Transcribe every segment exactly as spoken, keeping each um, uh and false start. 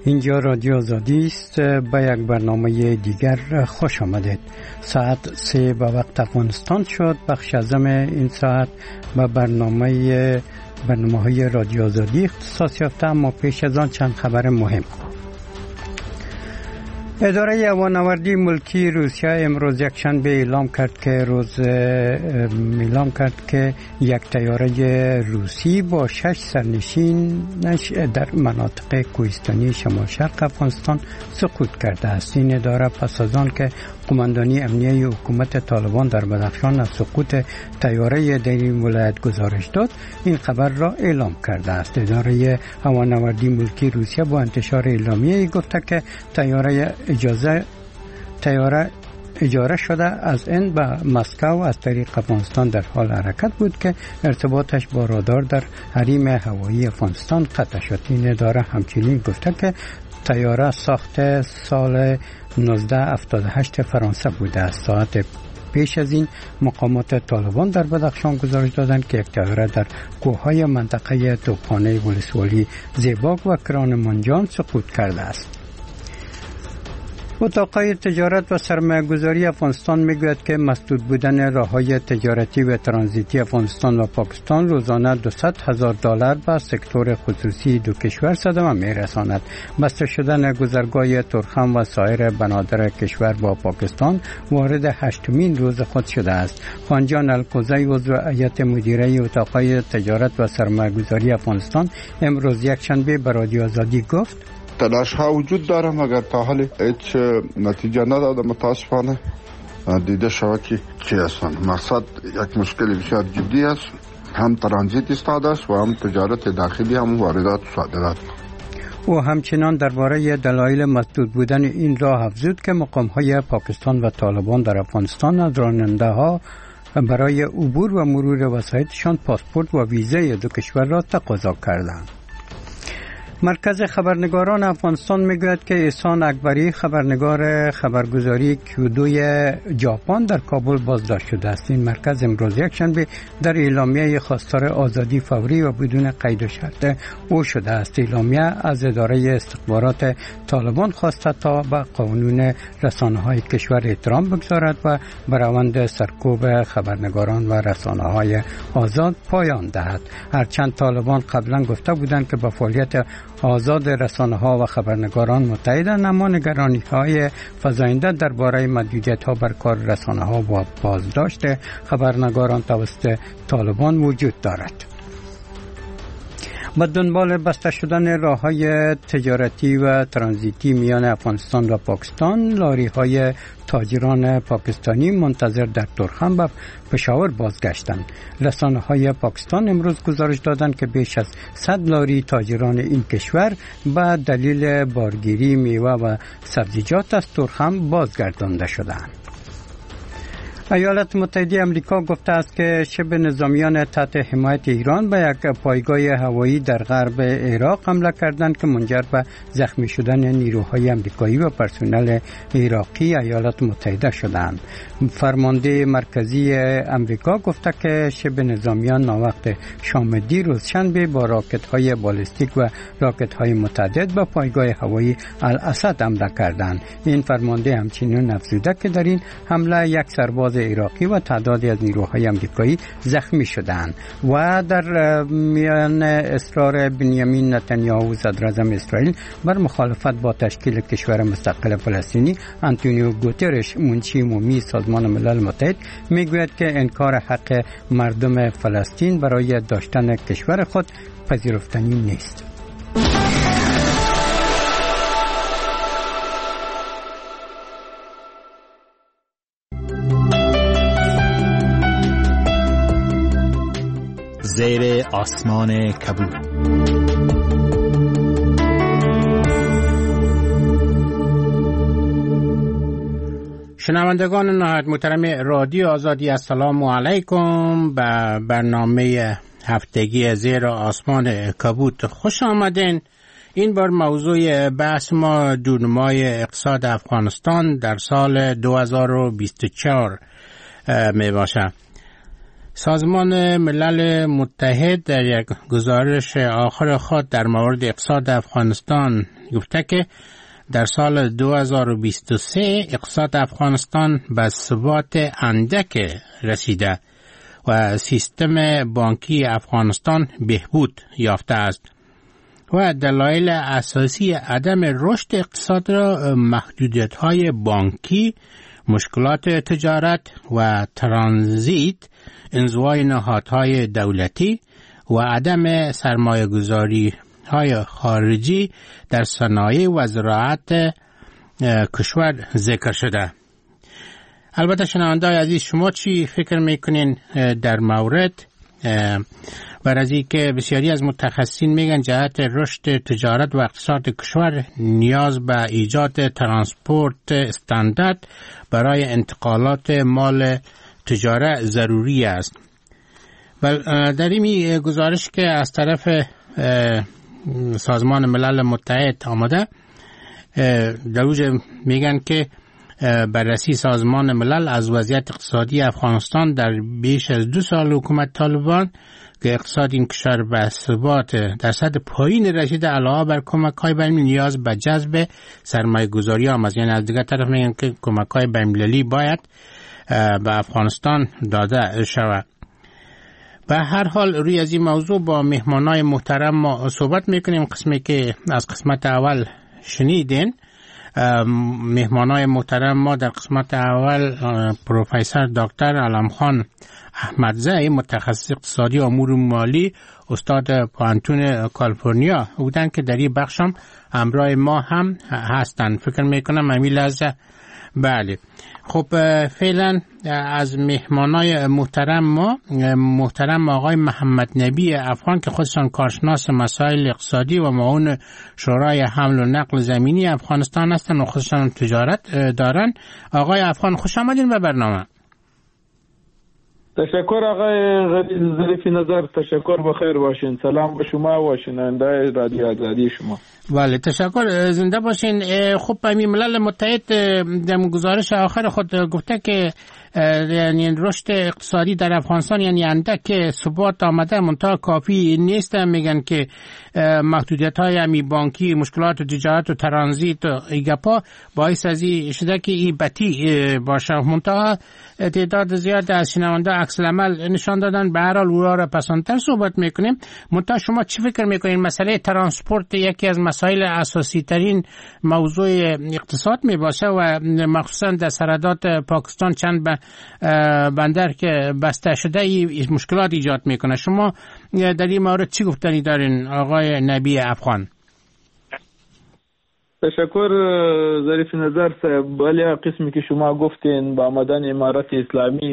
اینجا رادیو آزادی است. به یک برنامه دیگر خوش آمدید. ساعت سه به وقت افغانستان شد. بخش اعظم این ساعت به برنامه برنامه های رادیو آزادی اختصاص یافته، اما پیش از آن چند خبر مهم. اداره هوانوردی ملکی روسیه امروز یکشنبه اعلام کرد که روز اعلام کرد که یک طیاره روسی با شش سرنشینش در مناطق کوهستانی شمال شرق افغانستان سقوط کرده است. این اداره پس از آن که قماندانی امنیه حکومت طالبان در بدخشان از سقوط طیاره در این ولایت گزارش داد، این خبر را اعلام کرده است. اداره هوانوردی ملکی روسیه با انتشار اعلامیه گفته که طیاره اجازه طیاره اجاره شده از این به مسکو از طریق افغانستان در حال حرکت بود که ارتباطش با رادار در حریم هوایی افغانستان قطع شد. این اداره همچنین گفته که طیاره ساخت سال نوزده هفتاد و هشت فرانسه بوده است. ساعت پیش از این مقامات طالبان در بدخشان گزارش دادند که یک طیاره در کوههای منطقه توپخانه ولسوالی زیباک و کرانمانجان سقوط کرده است. اتاقهای تجارت و سرمایه‌گذاری افغانستان میگوید که مسدود بودن راههای تجارتی و ترانزیتی افغانستان و پاکستان روزانه دویست هزار دلار به سکتور خصوصی دو کشور صدمه میرساند. بسته شدن گذرگاه تورخم و سایر بنادر کشور با پاکستان وارد هشتمین روز خود شده است. خانجان الکوزی عضو هیئت مدیره اتاقهای تجارت و سرمایه‌گذاری افغانستان امروز یکشنبه به رادیو آزادی گفت: تلاش ها وجود داره مگر تا حال هیچ نتیجه نداده. متاسفانه دیده شود که چی هستند. مقصد یک مشکل بسیار جدی است، هم ترانزیت ایستاده است و هم تجارت داخلی، هم واردات و صادرات. او همچنان درباره دلایل مسدود بودن این راه افزود که مقام‌های پاکستان و طالبان در افغانستان از راننده‌ها برای عبور و مرور وسایطشان پاسپورت و ویزای دو کشور را تقاضا کردند. مرکز خبرنگاران افغانستان میگوید که احسان اکبری خبرنگار خبرگزاری کیودوی ژاپن در کابل بازداشت شده است. این مرکز امروز یکشنبه در اعلامیه خواستار آزادی فوری و بدون قید و شرط او شده است. اعلامیه از اداره استخبارات طالبان خواسته تا به قانون رسانه‌های کشور احترام بگذارد و به روند سرکوب خبرنگاران و رسانه‌های آزاد پایان دهد. هرچند طالبان قبلا گفته بودند که با فعالیت آزاد رسانه‌ها و خبرنگاران متحدند، اما نگرانی‌های فزاینده درباره محدودیت‌ها بر کار رسانه‌ها و بازداشت خبرنگاران توسط طالبان وجود دارد. با دنبال بسته شدن راه‌های تجارتی و ترانزیتی میان افغانستان و پاکستان، لاری‌های تاجران پاکستانی منتظر در تورخم به پشاور بازگشتند. رسانه‌های پاکستان امروز گزارش دادند که بیش از صد لاری تاجران این کشور به دلیل بارگیری میوه و سبزیجات از تورخم بازگردانده شدند. ایالات متحده آمریکا گفته است که شبه نظامیان تحت حمایت ایران به یک پایگاه هوایی در غرب عراق حمله کردند که منجر به زخمی شدن نیروهای آمریکایی و پرسنل عراقی ایالات متحده شدند. فرمانده مرکزی آمریکا گفته که شبه نظامیان ناوقت شام دیروز شنبه با راکت‌های بالستیک و راکت‌های متعدد به پایگاه هوایی الاسد حمله کردند. این فرمانده همچنین افزوده که در این حمله یک سرباز عراقی و تعدادی از نیروهای آمریکایی زخمی شدند. و در میان اصرار بنیامین نتانیاهو صدر اعظم اسرائیل بر مخالفت با تشکیل کشور مستقل فلسطینی، آنتونیو گوترش منشی عمومی سازمان ملل متحد میگوید که انکار حق مردم فلسطین برای داشتن کشور خود پذیرفتنی نیست. زیر آسمان کبود. شنوندگان نهایت محترم رادیو آزادی، السلام علیکم. به برنامه هفتگی زیر آسمان کبود خوش آمدین. این بار موضوع بحث ما دونمای اقتصاد افغانستان در سال دو هزار و بیست و چهار می باشه. سازمان ملل متحد در یک گزارش آخر خود در مورد اقتصاد افغانستان گفته که در سال دو هزار و بیست و سه اقتصاد افغانستان به ثبات اندک رسیده و سیستم بانکی افغانستان بهبود یافته است و دلایل اساسی عدم رشد اقتصاد را محدودیت‌های بانکی، مشکلات تجارت و ترانزیت، انزوای نهادهای دولتی و عدم سرمایه‌گذاری های خارجی در صنایع و زراعت کشور ذکر شده. البته شنونده‌های عزیز، شما چی فکر میکنین در مورد بر از این که بسیاری از متخصصین میگن جهت رشد تجارت و اقتصاد کشور نیاز به ایجاد ترانسپورت استاندارد برای انتقالات مال تجارت ضروری است. و در این گزارش که از طرف سازمان ملل متحد آمده، در اوج میگن که بررسی سازمان ملل از وضعیت اقتصادی افغانستان در بیش از دو سال حکومت طالبان که اقتصاد این کشور به ثبات در سطح پایین رسیده، علاوه بر کمک‌های بین‌المللی نیاز به جذب سرمایه‌گذاری آمد. یعنی از دیگر طرف میگن که کمک‌های بین‌المللی باید به افغانستان داده شود. به هر حال روی از این موضوع با مهمانای محترم ما صحبت میکنیم. قسمی که از قسمت اول شنیدین، مهمانای محترم ما در قسمت اول پروفسور دکتر علمخان احمدزی، متخصص اقتصادی و امور مالی، استاد پانتون کالیفرنیا بودن که در این بخش هم همراه ما هم هستن. فکر میکنم همین لحظه. بله، خب فعلا از مهمانای محترم ما محترم آقای محمد نبی افغان که خودشان کارشناس مسائل اقتصادی و معاون شورای حمل و نقل زمینی افغانستان هستند و خودشان تجارت دارن. آقای افغان، خوش آمدین به برنامه. تشکر آقای ظریفی نظر، تشکر، بخیر باشین. سلام به شما و شنونده رادیو آزادی شما. بله تشکر، زنده باشین. خب همین ملل متحد در گزارش آخر خود گفته که یعنی رشد اقتصادی در افغانستان یعنی اندک ثبات آمده، منتها کافی نیست. میگن که محدودیت های همی بانکی، مشکلات تجارت و ترانزیت و ایگپا باعث از این شده که این بطی باشه. منتها تعداد زیاد از شنونده عکس العمل نشان دادن. به هر حال او را پسندتر صحبت میکنیم. منتها شما چی فکر میکنین؟ مسئله ترانسپورت یکی از مسائل اساسی ترین موضوع اقتصاد می باشه و مخصوصا در سرحدات پاکستان چند بندر که بسته شده ای مشکلات ایجاد میکنه. شما در این مورد چی گفتنی دارین آقای نبی افغان؟ تشکر ظریف نظر صاحب. ولی قسمی که شما گفتین با آمدن امارت اسلامی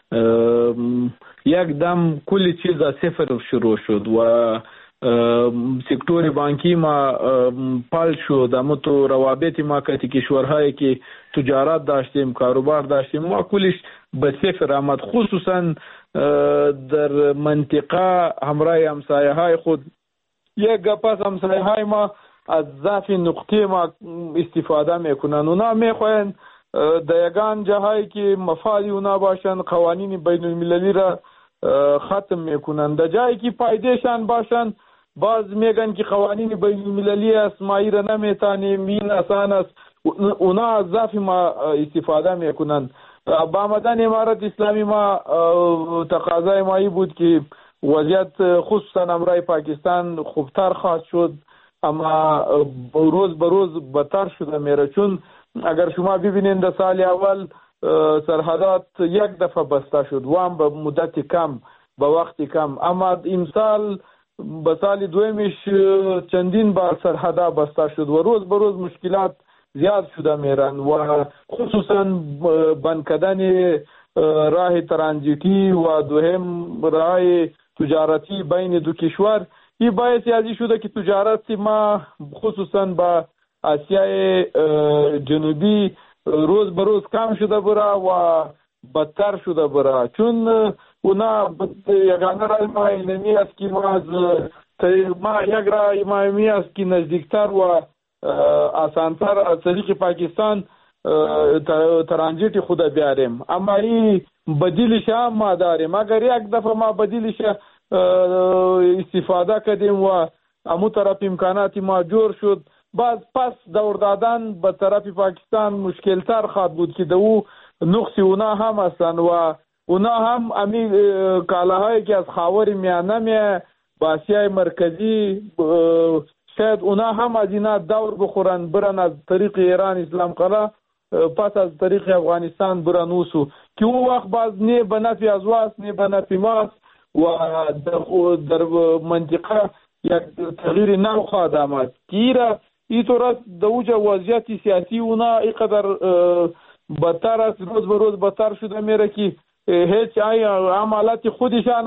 یک دم کلی چیز از صفر شروع شد و سکتور بانکی ما پال شد. اما تو روابط ما که کشورهایی که تجارت داشتیم، کاروبار داشتیم، ما کلش به صفر آمد. خصوصا در منطقه همراه همسایه های خود یک گپس همسایه های ما از ضعف نقطه ما استفاده میکنن. اونا میخواین در یگان جاهایی که مفادی اونا باشن قوانین بین المللی را ختم میکنن. در جایی که پایدهشان باشن باز میگن که قوانین بین المللی است، ما را نمیتانیم، این آسان است. اونا از ضعف ما استفاده میکنن. با آمدن امارت اسلامی ما تقاضای مایی بود که وضعیت خصوصا امرای پاکستان خوبتر خواهد شد، اما روز به روز بدتر شده میره. چون اگر شما ببینید در سال اول سرحدات یک دفعه بسته شد و هم به مدت کم، به وقت کم، اما این سال به سال دویمش چندین بار سرحدا بسته شد و روز به روز مشکلات زیاد شده میرن و خصوصا بند کردن راه ترانزیتی و دوهم راه تجارتی بین دو کشور. این باعث ازی شده که تجارت ما خصوصا با آسیای جنوبی روز به روز کم شده بره و بدتر شده بره. چون اونا یگانه رای ما اینمی است که ما از ما یک رای ما اینمی است که نزدیکتر و آسانتر از طریق پاکستان ترانزیت خود بیاریم، اما این بدیلش هم ما داریم. اگر یک دفعه ما بدیلش استفاده کردیم و امو طرف امکاناتی ما جور شد، باز پس دور دادن به طرف پاکستان مشکلتر خواهد بود که دو نقصی اونا هم هستند و اونا هم امی کالاهایی که از خاور میانه می با آسیای مرکزی شاید اونا هم از اینا دور بخورن برن از طریق ایران اسلام قلعه پس از طریق افغانستان برن اوسو که اون وقت باز نه به نفع از واست نه به نفع ماست و در, در منطقه یک تغییر نو خواهد آمد که ایره اینطور است در اوج وضعیت سیاسی اونا اینقدر بدتر است روز به روز بدتر شده میره که هیچ عملات خودشان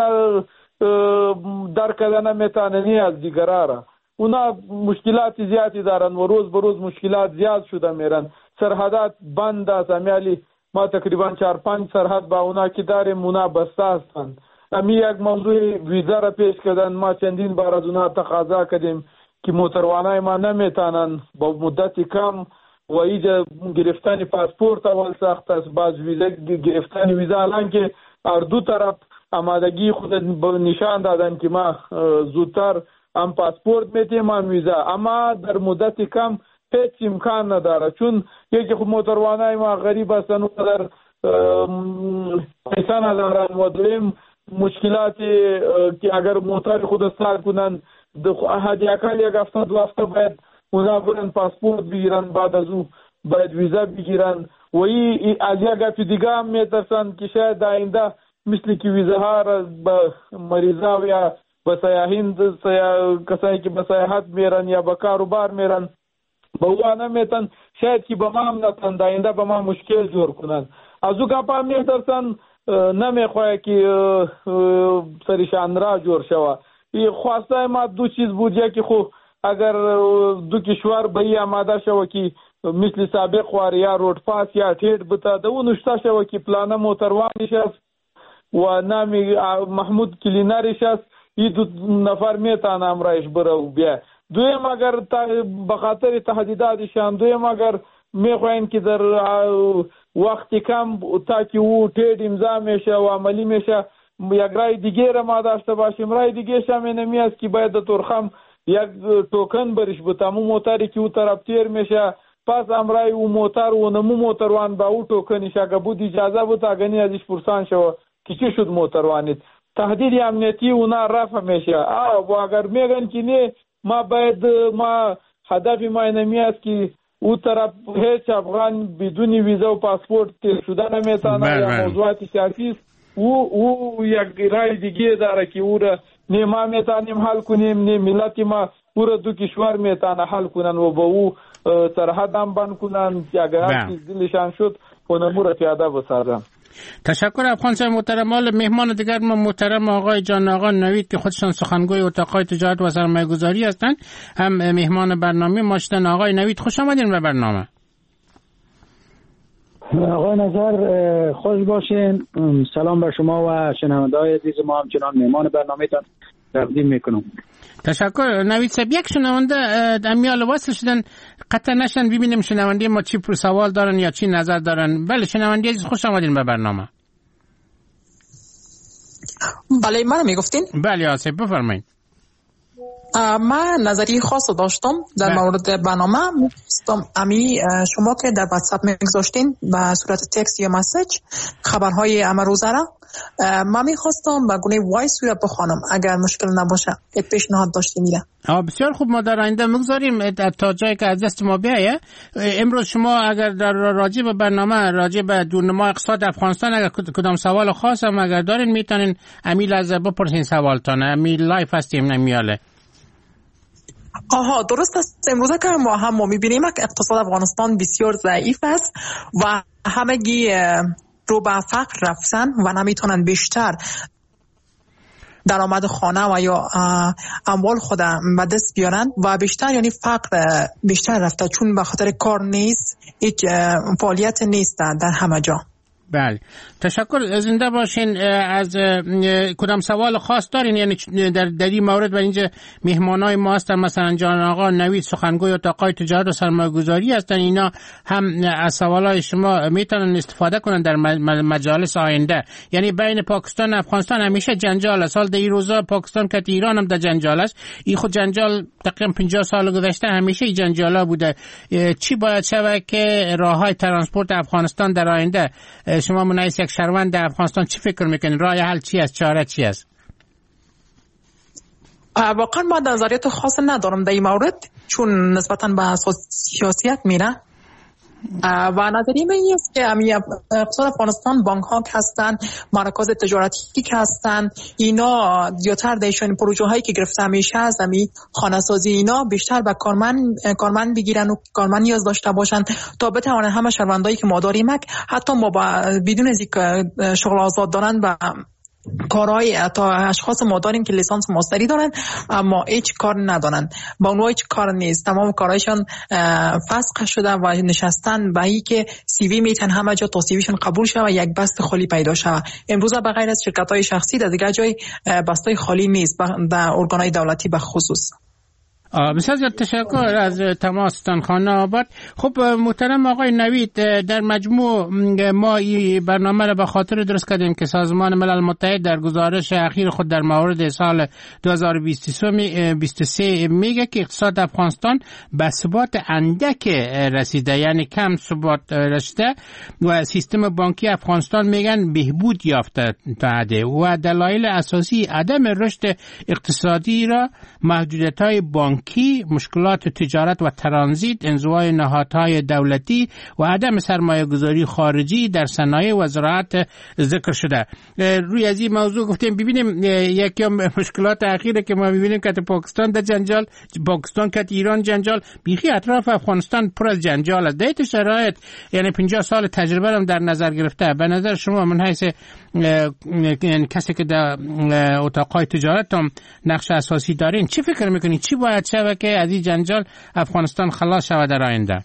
درک نمیتونن از دیگران اونا مشکلات زیادی دارن و روز به روز مشکلات زیاد شده میرن سرحدات بند است امیالی ما تقریبا چهار پنج سرحد با اونا که داریم اونا بسته هستند امی یک موضوع ویزا را پیش کردن ما چندین بار از اونا تقاضا کردیم که موتروانای ما نمیتونن با مدت کم و ایجا گرفتن پاسپورت اول سخت است باز ویزا گرفتن ویزا الان که هر دو طرف آمادگی خود نشان دادن که ما زودتر هم پاسپورت میتیم هم ویزا اما در مدت کم هیچ امکان نداره چون یکی خود موتروانای ما غریب هستن و در پیسه ندارن و دویم مشکلات که اگر موتر خود سال کنن حدی اکل یک هفته دو هفته باید اونا برن پاسپورت بگیرن بعد از او باید ویزا بگیرن و ای از یک گفت دیگه هم میترسن که شاید آینده مثل که ویزاها را به مریضا یا به سیاحین کسایی که به سیاحت میرن یا به کاروبار میرن به او نمیتن شاید که به ما هم نتن آینده به ما مشکل جور کنن از او گپ هم میترسن نمیخواه که سریشان را جور شوه خواسته ما دو چیز بود یکی خو اگر دو کشور به ای آماده شوه که مثل سابق وار یا روڈ پاس یا ټیټ بتا ده و نشته شوه که پلانه موتروانش است و نامی محمود کلیناریش است ای دو نفر میتان امرایش برو بیا دویم اگر به خاطر تهدیداتشان دویم اگر میخواین که در وقت کم تا که او ټیټ امضا میشه و عملی میشه یک رای دیگه را ما داشته باشیم رای دیگه شم نمی است که باید تورخم یک توکن برش بتامو موتری که او طرف تیر میشه پس امرای او موتر و نمو موتروان با او توکنش اگه بود اجازه بود اگنی ازش پرسان شو که چی شد موتروانید تهدید امنیتی اونا رفع میشه و اگر میگن که نه ما باید ما هدف ما نمی است که او طرف هیچ افغان بدون ویزا و پاسپورت تیر شده نمیتانه یا موضوعات سیاسی او او یک رای دیگه داره که او را نه ما میتانیم حل کنیم نه ملت ما او را دو کشور میتانه حل کنن و با او سرحد هم بند کنن که اگر هر چیز دلشان شد کنمو را پیاده بسازن. تشکر افغان صاحب محترم. حال مهمان دیگر ما محترم آقای جان آقا نوید که خودشان سخنگوی اتاق‌های تجارت و سرمایه‌گذاری هستند هم مهمان برنامه ما شدن. آقای نوید خوش آمدین به برنامه. آقای نظر خوش باشین. سلام بر شما و شنونده‌های عزیز ما همچنان مهمان برنامه‌تان تقدیم میکنم. تشکر نوید صاحب. یک شنونده امیال وصل شدن قطع نشن ببینیم شنونده ما چی پر سوال دارن یا چی نظر دارن. بله شنونده عزیز خوش آمدین به برنامه. بله من میگفتین؟ بله آسف بفرمایید. من نظری خاص داشتم در مورد برنامه. امی شما که در واتساپ میگذاشتین به صورت تکست یا مسیج خبرهای امروزه را من میخواستم به گونه وایس رو بخوانم اگر مشکل نباشه. یک پیشنهاد داشتیم میره. بسیار خوب ما در آینده میگذاریم تا جایی که از دست ما بیایه. امروز شما اگر در راجع به برنامه راجع به دورنما اقتصاد افغانستان اگر کدام سوال خاص هم اگر دارین میتونین امیل از بپرسین سوالتان. امیل لایف هستیم نمیاله. آها درست است. امروزه که ما هم ما میبینیم که اقتصاد افغانستان بسیار ضعیف است و همگی رو به فقر رفتن و نمیتونن بیشتر درآمد خانه و یا اموال خود به دست بیارن و بیشتر یعنی فقر بیشتر رفته چون به خاطر کار نیست هیچ فعالیت نیست در همه جا. بله تشکر. زنده باشین. از کدام سوال خاص دارین؟ یعنی در در این مورد و اینجا مهمانای ما هستن، مثلا جان آقا نوید سخنگوی اتاقای تجارت و سرمایه‌گذاری هستن، اینا هم از سوالای شما میتونن استفاده کنن در مجالس آینده. یعنی بین پاکستان و افغانستان همیشه جنجال است. حال در این روزا پاکستان که ایران هم در جنجال است، این خود جنجال تقریبا پنجاه سال گذشته همیشه این جنجالا بوده. چی باید شود که راههای ترانسپورت افغانستان در آینده، شما منعیس یک شهروند در افغانستان چی فکر میکنید؟ راه حل چی است؟ چاره چی است؟ واقعا ما نظریات خاص ندارم در این مورد، چون نسبتا به اساس سیاسیت میره و نظریم این است که اقتصاد افغانستان بانک ها که هستن، مراکز تجارتی که هستن، اینا زیادتر دیشان پروژه هایی که گرفته میشه از امی خانه سازی اینا بیشتر به کارمند کارمند بگیرن و کارمند نیاز داشته باشن تا بتوانن همه شهروندایی که ما داریم حتی ما بدون از اینکه شغل آزاد دارن به کارهای تا اشخاص ما داریم که لیسانس ماستری دارن اما هیچ کار ندارن، با اونها هیچ کار نیست، تمام کارهایشان فسخ شده و نشستن به این که سی وی میتن همه جا تا سی ویشون قبول شه و یک بست خالی پیدا شه. امروز به غیر از شرکت های شخصی در دیگه جای بستای خالی نیست در ارگانهای دولتی به خصوص. بسیار زیاد تشکر از تماستان خانه آباد. خب محترم آقای نوید، در مجموع ما این برنامه را به خاطر درست کردیم که سازمان ملل متحد در گزارش اخیر خود در مورد سال دو هزار و بیست و سه میگه که اقتصاد افغانستان به ثبات اندک رسیده، یعنی کم ثبات رسیده و سیستم بانکی افغانستان میگن بهبود یافته تا و دلایل اساسی عدم رشد اقتصادی را محدودیت‌های بانکی، مشکلات تجارت و ترانزیت، انزوای نهادهای دولتی و عدم سرمایه گذاری خارجی در صنایع و زراعت ذکر شده. روی از این موضوع گفتیم ببینیم یکی از مشکلات اخیره که ما ببینیم که پاکستان در جنجال، پاکستان که ایران جنجال، بیخی اطراف افغانستان پر از جنجال است. در شرایط یعنی پنجاه سال تجربه هم در نظر گرفته، به نظر شما من حیث کسی که در اتاقهای تجارت هم نقش اساسی دارین چی فکر میکنید؟ چی باید شوه که از این جنجال افغانستان خلاص شود در آینده؟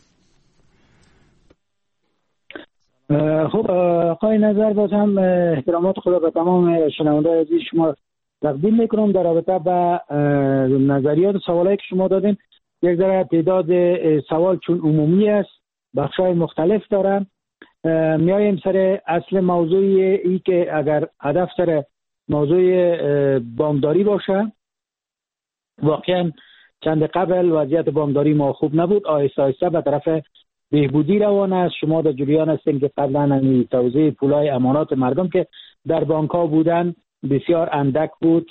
خب آقای نظر باز هم احترامات خدا به تمام شنوندگان عزیز شما تقدیم میکنم در رابطه با نظریات و سوالایی که شما دادین. یک ذره تعداد سوال چون عمومی است بخشای مختلف دارن، میایم سر اصل موضوع ای که اگر هدف سر موضوع بانکداری باشه، واقعا چند قبل وضعیت بانکداری ما خوب نبود، آهسته آهسته به طرف بهبودی روان است. شما در جریان هستین که قبلا این توزیع پولای امانات مردم که در بانک ها بودن بسیار اندک بود،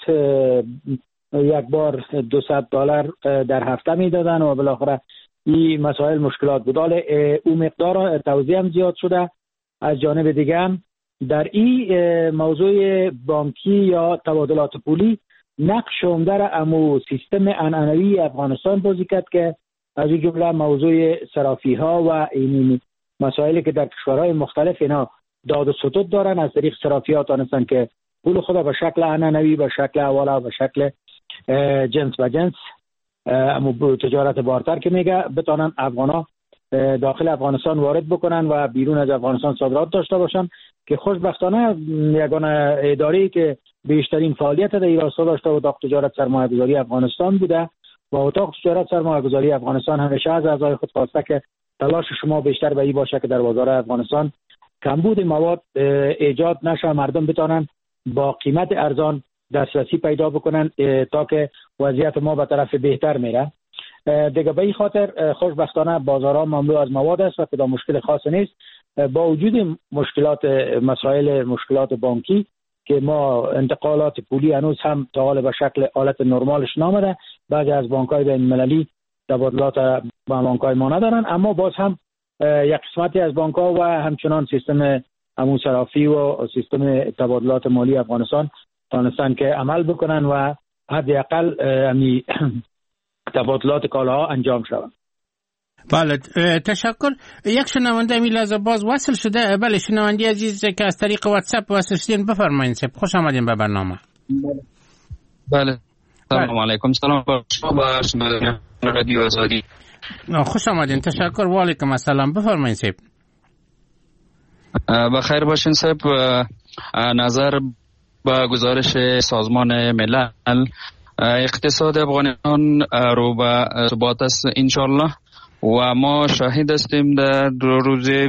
یک بار دویست دلار در هفته میدادن و بالاخره این مسائل مشکلات بود. حالا اون مقدار توزیع هم زیاد شده. از جانب دیگه هم در این موضوع بانکی یا تبادلات پولی نقش عمده را امو سیستم عنعنوی افغانستان بازی کرد که از این جمله موضوع صرافی ها و این مسائلی که در کشورهای مختلف اینا داد و ستد دارن، از طریق صرافی ها تانستن که پول خدا به شکل عنعنوی، به شکل حواله، به شکل جنس به جنس امو تجارت بارتر که میگه بتانن افغانا داخل افغانستان وارد بکنن و بیرون از افغانستان صادرات داشته باشن که خوشبختانه یگانه اداره‌ای که بیشترین فعالیت در این راستا داشته اتاق تجارت سرمایه‌گذاری افغانستان بوده و اتاق تجارت سرمایه‌گذاری افغانستان همیشه از اعضای خود خواسته که تلاش شما بیشتر به این باشه که در بازار افغانستان کمبود مواد ایجاد نشه، مردم بتونن با قیمت ارزان دسترسی پیدا بکنن تا که وضعیت ما به طرف بهتر میره. دیگه به این خاطر خوشبختانه بازارها مملو از مواد است و کدام مشکل خاص نیست. با وجود مشکلات مسائل مشکلات بانکی که ما انتقالات پولی هنوز هم تا حال به شکل حالت نرمالش نامده، بعضی از بانک‌های بین‌المللی تبادلات با بانک‌های ما ندارن، اما باز هم یک قسمتی از بانک‌ها و همچنان سیستم همون صرافی و سیستم تبادلات مالی افغانستان تانستن که عمل بکنن و حداقل امی تبادلات کالاها انجام شود. بله تشکر. یک شنونده می لحظه باز وصل شده. بله شنونده عزیز که از طریق واتساپ وصل شدین بفرمایید. خوش آمدین به برنامه. بله سلام علیکم. سلام با شما رادیو آزادی. خوش آمدین. تشکر و علیکم السلام. بفرمایید. بخیر باشین صاحب. نظر به گزارش سازمان ملل، اقتصاد افغانستان رو به ثبات است انشالله و ما شاهد هستیم در دو روزه.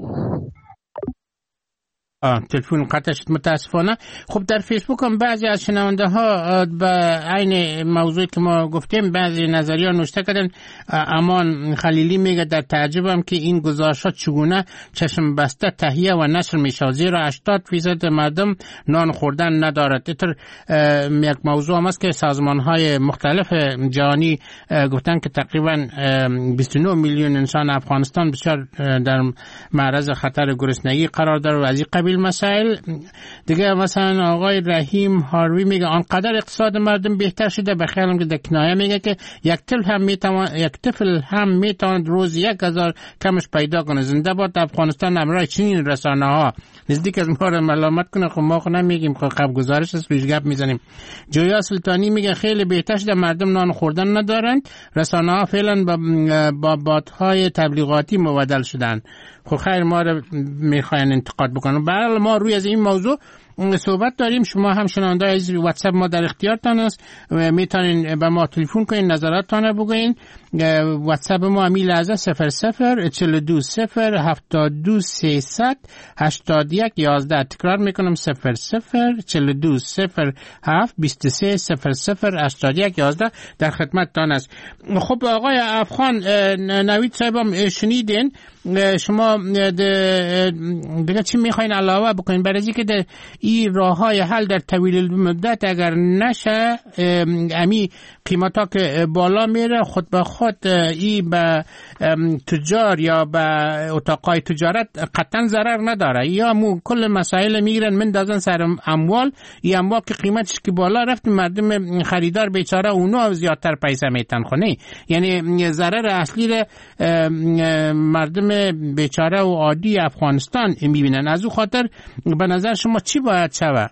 تلفن قطع شد متاسفانه. خب در فیسبوک هم بعضی از شنونده ها به عین موضوعی که ما گفتیم بعضی نظریه نوشته کردن. امان خلیلی میگه در تعجبم که این گزارشات چگونه چشم بسته تهیه و نشر میشه، زیرا هشتاد فیصد مردم نان خوردن ندارد. اینطور یک موضوع هم است که سازمان های مختلف جهانی گفتن که تقریبا بیست و نه میلیون انسان افغانستان بسیار در معرض خطر گرسنگی قرار داره و از این قبیل مسائل دیگه. مثلا آقای رحیم هاروی میگه آنقدر اقتصاد مردم بهتر شده، به خیالم که در کنایه میگه که یک طفل هم میتوان یک طفل هم میتواند روز یک هزار کمش پیدا کنه. زنده باد افغانستان. امرای چنین رسانه ها نزدیک از ما رو ملامت کنه. خب ما خو نمیگیم، خب قبل گزارش است روش گپ میزنیم. جویا سلطانی میگه خیلی بهتر شده، مردم نان خوردن ندارند، رسانه ها فعلا با بات‌های تبلیغاتی مبدل شدن. خب خیر ما رو میخواین انتقاد بکنن. برای ما روی از این موضوع صحبت داریم. شما هم شنونده از واتساپ ما در اختیارتان است، میتونین به ما تلفن کنین، نظراتتان رو بگوین. واتساپ ما امی لحظه صفر صفر چهل و دو صفر هفتاد و دو سیصد هشتاد و یک یازده. تکرار میکنم صفر صفر چهل و دو صفر هفت بیست و سه صفر صفر هشتاد و یک یازده در خدمتتان است. خب آقای افغان نوید صاحب هم شنیدین، شما دیگه چی میخواین علاوه بکنین برای اینکه این راه های حل در طویل مدت اگر نشه امی قیمت ها که بالا میره خود به خود این به تجار یا به اتاقای تجارت قطعا ضرر نداره، یا مو کل مسائل میگیرن مندازن سر اموال. این اموال که قیمتش که بالا رفت مردم خریدار بیچاره اونو زیادتر پیسه میتن خونه، یعنی ضرر اصلی رو مردم بیچاره و عادی افغانستان میبینن. از او خاطر به نظر شما چی باید شود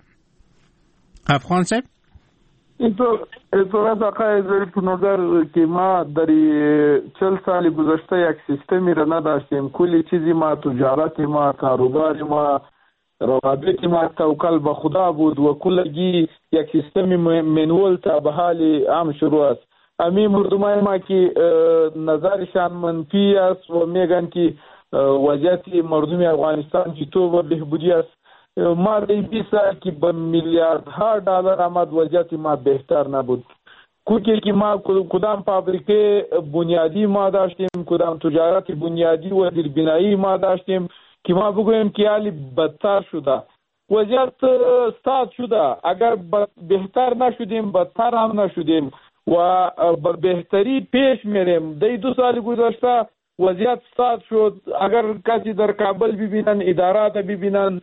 افغان صاحب؟ اینطور اینطور از آقای ظریف نظر که ما در چل سال گذشته یک سیستمی را نداشتیم. کلی چیزی ما تجارت ما کاروبار ما روابط ما توکل به خدا بود و کلگی یک سیستمی منول تا به حال عام شروع است. امی مردمای ما که نظرشان منفی است و میگن که وضعیت مردم افغانستان چطور و بهبودی است. ما در بیست سال که به میلیاردها دلار آمد وضعیت ما بهتر نبود. کوکی که ما کدام فابریکه بنیادی ما داشتیم، کدام تجارت بنیادی و زیربنایی ما داشتیم که ما بگویم که حالی بدتر شده، وضعیت استاد شده. اگر بهتر نشدیم بدتر هم نشدیم و به بهتری پیش میریم. در دو سال گذشته وضعیت استاد شد. اگر کسی در کابل ببینن، ادارات ببینن،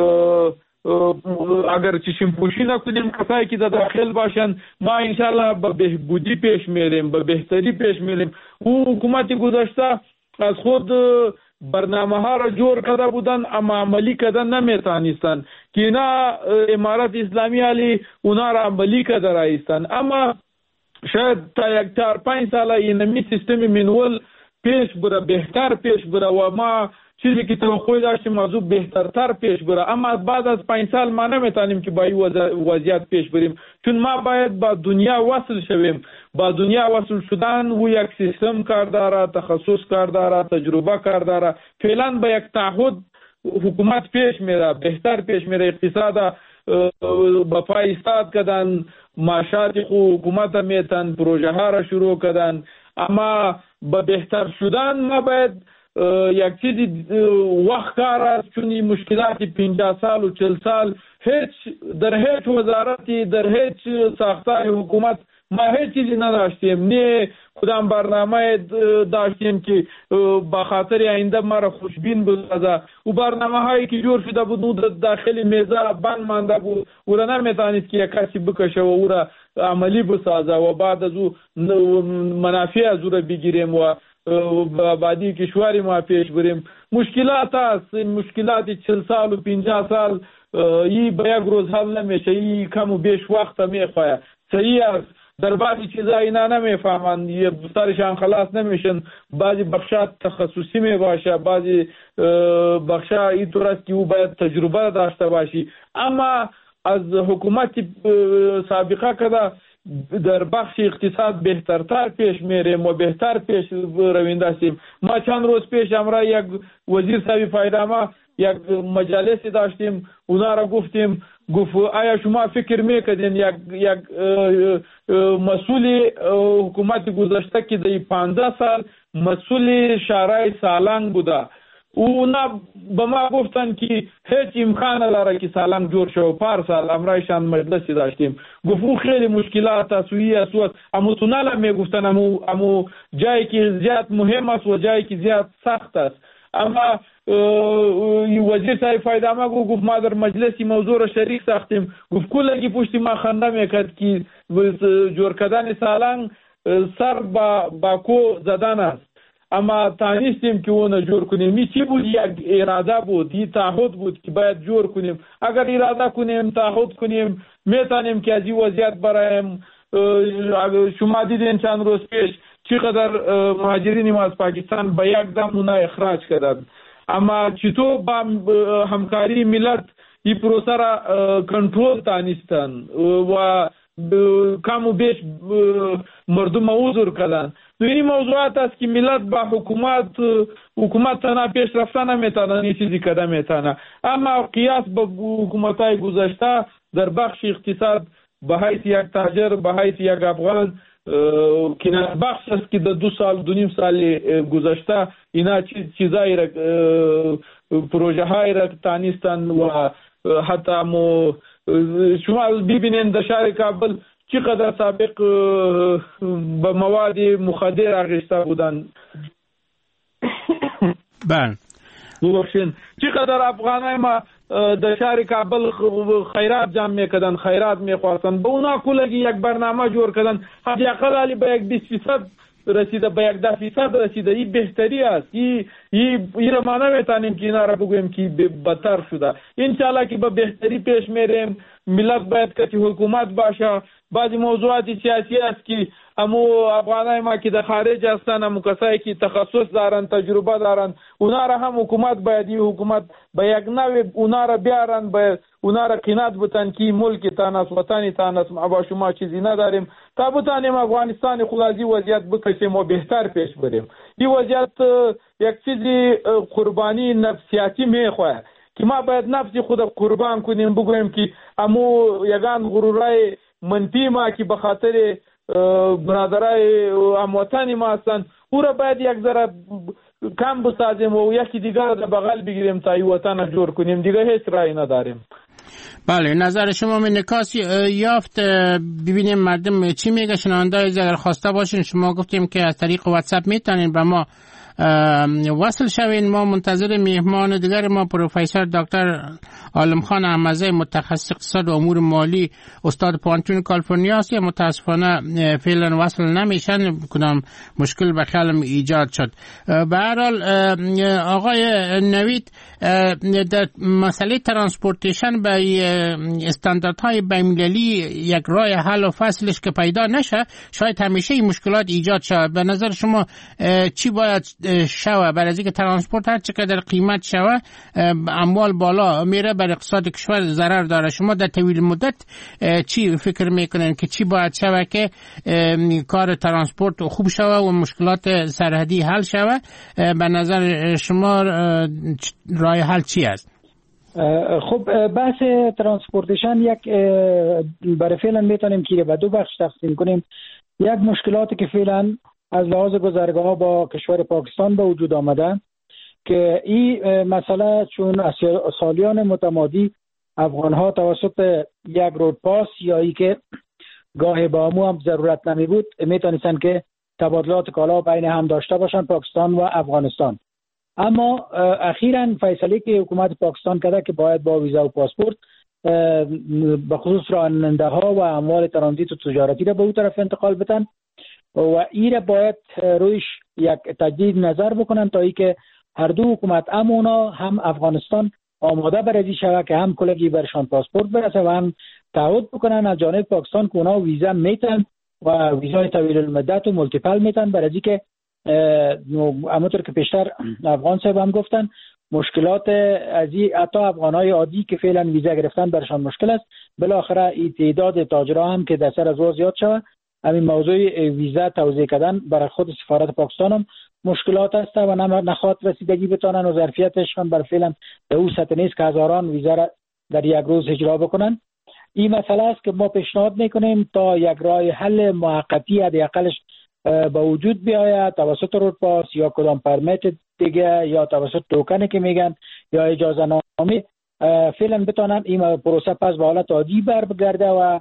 اگر چشم پوشی نکنیم کسایی که در داخل باشن، ما انشالله به بهبودی پیش میریم، به بهتری پیش میریم. او حکومت گذشته از خود برنامه ها را جور کرده بودن اما عملی کردن نمیتونستن که نه امارت اسلامی علی اونا را عملی کرده رایستن. اما شاید تا یک چار پنج ساله اینمی سیستم منول پیش بره، بهتر پیش بره و ما چیزی که توقع داشتیم موضوع بهترتر پیش بره. اما بعد از پنج سال ما نمیتونیم که با این وضعیت پیش بریم، چون ما باید با دنیا وصل شویم. با دنیا وصل شدن و یک سیستم کار داره، تخصص کار داره، تجربه کار داره. فعلا با یک تعهد حکومت پیش میره، بهتر پیش میره. اقتصاد با پای ایستاد کردن، معاشات خو حکومت میتن، پروژه ها را شروع کردن. اما با بهتر شدن ما باید یک چیزی وقت کار است، چون مشکلات پنجاه سال و چل سال هیچ در هیچ وزارتی در هیچ ساختار حکومت ما هیچ چیزی نداشتیم، نه کدام برنامه داشتیم که با خاطر آینده ما را خوشبین بسازه. و برنامه هایی که جور شده بود داخل میزه بند مانده بود، او را نمیتونید که یک کسی بکشه و او را عملی بسازه و بعد از او منافع از او را بگیریم و بعدی کشوری ما پیش بریم. مشکلات هست، مشکلات چل سال و پنجاه سال ای به یک روز حل نمیشه، ای کم و بیش وقت میخواه. صحیح است در بعضی چیزا اینا نمیفهمن، یه سرشان خلاص نمیشن، بعضی بخشات تخصصی می باشه، بعضی بخشا اینطور است که او باید تجربه داشته باشی. اما از حکومت سابقه کده در بخش اقتصاد بهترتر پیش میریم و بهتر پیش روینده هستیم. ما چند روز پیش امرا یک وزیر صاحب فایده یک مجلسی داشتیم، اونا را گفتیم، گفت آیا شما فکر میکردین یک یک مسئول حکومت گذشته که در پانزده سال مسئول شورای سالنگ بوده، اونا به ما گفتن که هیچ امکان نداره که سالنگ جور شو. پارسال امرایشان مجلسی داشتیم، گفت خیلی مشکلات اسویی اسوات امو تونل میگفتن، امو امو جایی که زیاد مهم است و جایی که زیاد سخت است. اما وزیر صاحب فایده ما گفت ما در مجلسی موضوع را شریک ساختیم، گفت کلگی پشت ما خنده میکرد که جور کردن سالنگ سر با باکو زدن است. اما تانستیم که اون جور کنیم. می چی بود؟ یک اراده بود، یک تعهد بود که باید جور کنیم. اگر اراده کنیم، تعهد کنیم، میتونیم که از این وضعیت برایم. شما دیدین چند روز پیش چقدر مهاجرین ما از پاکستان به یک دم اونا اخراج کردند. اما چطور با همکاری ملت این پروسه را کنترل تانستن و کم و بیش مردم عذر کردن. این موضوعات است که ملت با حکومت حکومت تنها پیش رفتن نمیتونه، این چیزی که نمیتونه. اما قیاس با حکومت‌های گذشته در بخش اقتصاد به حیث یک تاجر، به حیث یک افغان که بخش است که در دو سال دو نیم سال گذشته اینا چیزایی را پروژه های را تانستن و حتی مو شما ببینید در شهر کابل چقدر سابق به مواد مخدر آغشته بودن. بله ببخشید چقدر افغانای ما در شهر کابل خیرات جمع میکردن، خیرات میخواستن، به اونا کلگی یک برنامه جور کردن، حداقل علی به یک بیست فیصد رسیده، به یک ده فیصد رسیده. این بهتری است. این این را ما نمیتونیم که اینا را بگویم که بدتر شده. انشالله که به بهتری پیش میریم. ملت باید که حکومت باشه. بعضی موضوعات سیاسی است که امو افغانای ما که در خارج هستن، امو کسایی که تخصص دارن، تجربه دارن، اونا را هم حکومت باید این حکومت به یک نوع اونا را بیارن، به اونا را قناعت بتن که ملک تان است، وطن تان است، ما با شما چیزی نداریم، تا بتانیم افغانستان خود از این وضعیت بکشیم و بهتر پیش بریم. این وضعیت یک چیزی قربانی نفسیاتی میخواه که ما باید نفسی خود قربان کنیم، بگویم که امو یگان غرورای منفی ما که به خاطر برادرای هموطن ما هستند، او را باید یک ذره کم بسازیم و یکی دیگر را بغل بگیریم تا این وطن جور کنیم. دیگه هیچ رای نداریم. بله، نظر شما من نکاسی یافت. ببینیم مردم چی میگه. شنونده‌های اگر خواسته باشین، شما گفتیم که از طریق واتساپ میتونین به ما وصل شوین. ما منتظر میهمان دیگر ما پروفسور دکتر عالم خان احمدزی، متخصص اقتصاد و امور مالی، استاد پانتون کالیفرنیا است. متاسفانه فعلا وصل نمیشن، کدام مشکل به خیالم ایجاد شد. به هر حال آقای نوید، در مسئله ترانسپورتیشن به استانداردهای بین‌المللی یک راه حل و فصلش که پیدا نشه، شاید همیشه این مشکلات ایجاد شود. به نظر شما چی باید شوه برای اینکه ترانسپورت هر چقدر قیمت شوه اموال بالا میره، بر اقتصاد کشور ضرر داره؟ شما در طویل مدت چی فکر میکنین که چی باید شوه که کار ترانسپورت خوب شوه و مشکلات سرحدی حل شوه؟ به نظر شما راه حل چی است؟ خب بحث ترانسپورتیشن یک برای فعلا میتونیم که به دو بخش تقسیم کنیم. یک مشکلاتی که فعلا از لحاظ گذرگاه با کشور پاکستان به وجود آمده که این مسئله چون از سالیان متمادی افغانها توسط یک رود پاس یا ای که گاه با امو هم ضرورت نمی بود میتونستن که تبادلات کالا بین هم داشته باشن پاکستان و افغانستان. اما اخیراً فیصله که حکومت پاکستان کرده که باید با ویزا و پاسپورت به خصوص راننده ها و اموال ترانزیت و تجارتی را به اون طرف انتقال بدن و این را باید رویش یک تجدید نظر بکنن تا ای که هر دو حکومت هم اونا هم افغانستان آماده برای شود که هم کلگی برشان پاسپورت برسه و هم تعهد بکنن از جانب پاکستان که اونا ویزا میتن و ویزای طویل المدت و مولتیپل میتن، برای اینکه همونطور که پیشتر افغان صاحب هم گفتن مشکلات از این حتی افغانای عادی که فعلا ویزا گرفتن برشان مشکل است، بالاخره این تعداد تاجرها هم که در سر از او زیاد شود، همین موضوع ویزا توزیع کردن برای خود سفارت پاکستان هم مشکلات است و نخواد رسیدگی بتونن و ظرفیتش هم بر فعلا به اون سطح نیست که هزاران ویزا را در یک روز اجرا بکنن. این مسئله است که ما پیشنهاد میکنیم تا یک راه حل موقتی حداقلش به وجود بیاید توسط رود پاس یا کدام پرمیت دیگه یا توسط توکنی که میگن یا اجازه نامه فعلا بتونن این پروسه پس به حالت عادی بر بگرده و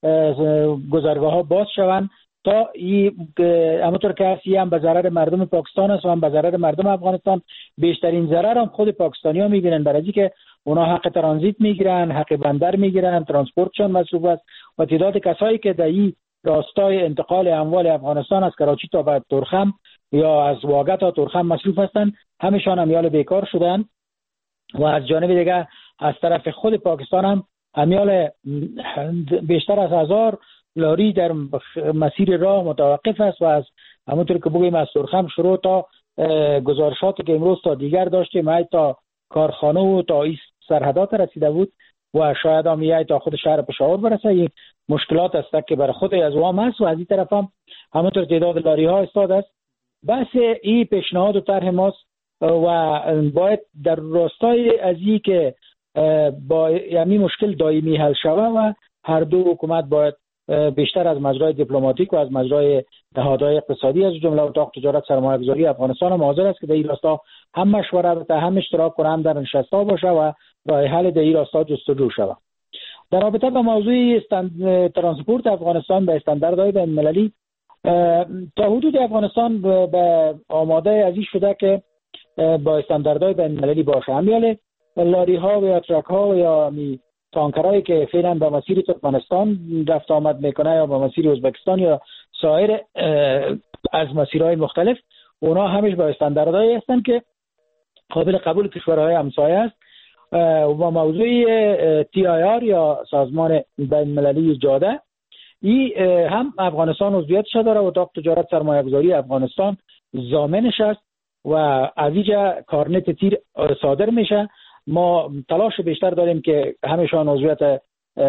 گذرگاه ها باز شوند تا این همونطور که هست هم به ضرر مردم پاکستان است و هم به ضرر مردم افغانستان. بیشترین ضرر هم خود پاکستانی ها میبینن، برای اینکه اونا حق ترانزیت میگیرن، حق بندر میگیرن، ترانسپورتشون مصروف است و تعداد کسایی که در این راستای انتقال اموال افغانستان از کراچی تا به تورخم یا از واگه تا تورخم مصروف هستند، همشان امیال بیکار شدن و از جانب دیگه از طرف خود پاکستان هم امیال بیشتر از هزار لاری در مسیر راه متوقف است و از همونطور که بگوییم از تورخم شروع تا گزارشاتی که امروز تا دیگر داشتیم تا کارخانه و تا این سرحدات رسیده بود و شاید هم یه تا خود شهر پشاور برسه. این مشکلات است که برای خود از وام است و از این طرف هم همونطور تعداد لاری ها استاد است. بس این پیشنهاد و طرح ماست و باید در راستای از این که با یعنی مشکل دائمی حل شوه و هر دو حکومت باید بیشتر از مجرای دیپلماتیک و از مجرای نهادهای اقتصادی از جمله اتاق تجارت سرمایه‌گذاری افغانستان هم حاضر است که در این راستا هم مشوره بده، هم اشتراک کنه، هم در نشست‌ها باشه و راه حل در این راستا جستجو شود. در رابطه با موضوع استند... ترانسپورت افغانستان به استانداردهای بین‌المللی، تا حدود افغانستان به آماده از این شده که با استانداردهای بین‌المللی باشه. همیال لاری ها و یا ترک ها و یا می تانکرایی که فعلا به مسیر ترکمنستان رفت آمد میکنه یا به مسیر ازبکستان یا سایر از مسیرهای مختلف، اونا همش با استانداردهایی هستن که قابل قبول کشورهای همسایه است. و موضوع تی آی آر یا سازمان بین‌المللی جاده، این هم افغانستان عضویتش داره و اتاق تجارت سرمایه‌گذاری افغانستان ضامنش است و از اینجا کارنت تیر صادر میشه. ما تلاش بیشتر داریم که همشان عضویت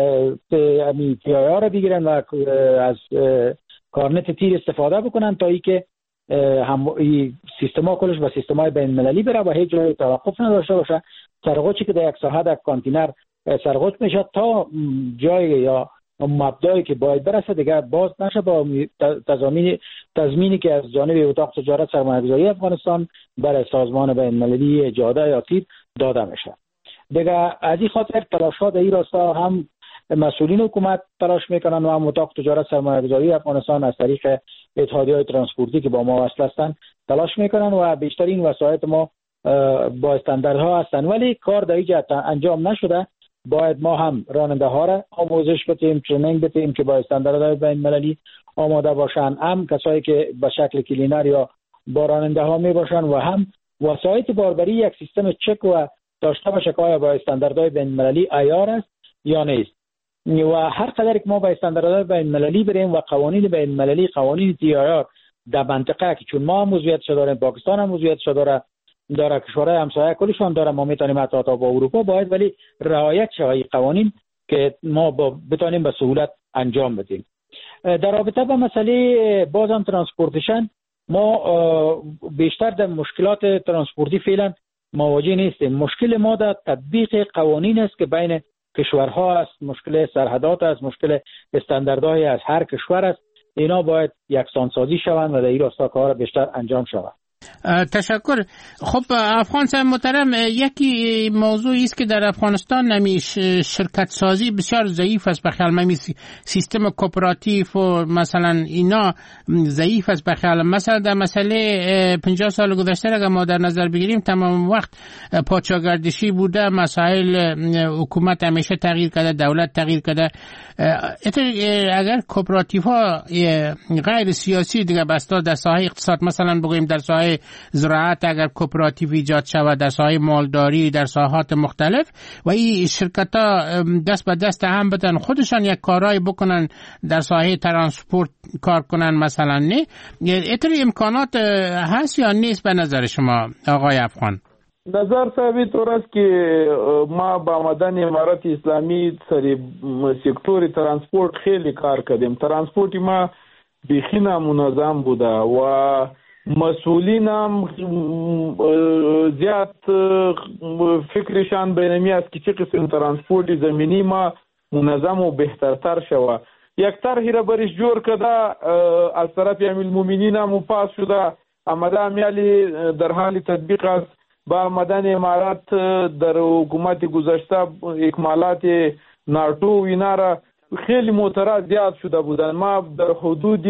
تی آی آر بگیرن و از کارنت تیر استفاده بکنن تا ای که هم سیستما کلش به سیستمای بین المللی بره و هیچ جای توقف نداشته باشه. سرقوچی که در یک ساحه در کانتینر سرقوچ میشه تا جای یا مبدایی که باید برسه دیگه باز نشه با تضمین تضمینی که از جانب اتاق تجارت سرمایه‌گذاری افغانستان برای سازمان بین المللی جاده یا تیر داده میشه. دیگه از این خاطر تلاش‌ها در این راستا هم مسئولین حکومت تلاش میکنن و هم اتاق تجارت سرمایه‌گذاری افغانستان از طریق اتحادیه‌های ترانسپورتی که با ما وصل هستند تلاش میکنن و بیشترین وسایط ما با استانداردها هستند، ولی کار در اینجا انجام نشده. باید ما هم راننده ها را آموزش بدیم، ترینینگ بدیم که با استانداردهای بین المللی آماده باشن، هم کسایی که به شکل کلینر یا با راننده ها می باشن و هم وسایط باربری یک سیستم چک و داشته باشه که آیا با استانداردهای بین المللی عیار است یا نیست. و هر قدر که ما با استانداردهای بین المللی بریم و قوانین بین المللی، قوانین تی آی آر در منطقه که چون ما هم عضویتش داریم، پاکستان هم عضویتش داره، داره کشورهای همسایه کلشون داره، ما میتونیم حتی تا با اروپا باید ولی رعایت شوی قوانین که ما با بتونیم به سهولت انجام بدیم. در رابطه با مسئله بازم ترانسپورتیشن، ما بیشتر در مشکلات ترانسپورتی فعلا مواجه نیستیم. مشکل ما در تطبیق قوانین است که بین کشورها است، مشکل سرحدات است، مشکل استانداردهای از هر کشور است. اینا باید یکسان سازی شوند و در این راستا کار بیشتر انجام شود. تشکر. خب افغان صاحب محترم، یکی موضوعی است که در افغانستان نمی شرکت سازی بسیار ضعیف است. بخیال من سیستم کوپراتیو و مثلا اینا ضعیف است. بخیال مثلا در مسئله پنجاه سال گذشته اگر ما در نظر بگیریم تمام وقت پادشاهگردشی بوده، مسائل حکومت همیشه تغییر کرده، دولت تغییر کرده. اگر کوپراتیو ها غیر سیاسی دیگه بسته در ساحه اقتصاد، مثلا بگوییم در ساحه ساحه زراعت اگر کوپراتیو ایجاد شود، در ساحه مالداری، در ساحات مختلف، و این شرکت ها دست به دست هم بدن خودشان یک کارایی بکنن در ساحه ترانسپورت کار کنن مثلا. نه اینطوری امکانات هست یا نیست به نظر شما آقای افغان؟ نظر صاحبی طور است که ما با آمدن امارت اسلامی سر سکتور ترانسپورت خیلی کار کردیم. ترانسپورت ما بیخی نامنظم بوده و مسئولین هم زیاد فکرشان بینمی است که چه قسم ترانسپورت زمینی ما منظم و بهترتر شوه. یک طرحی را برش جور کده از طرف امیر المؤمنین هم پاس شده، آمده امیالی در حال تطبیق است. با آمدن امارات در حکومت گذشته اکمالات نارتو و اینا را خیلی موترها زیاد شده بودن. ما در حدود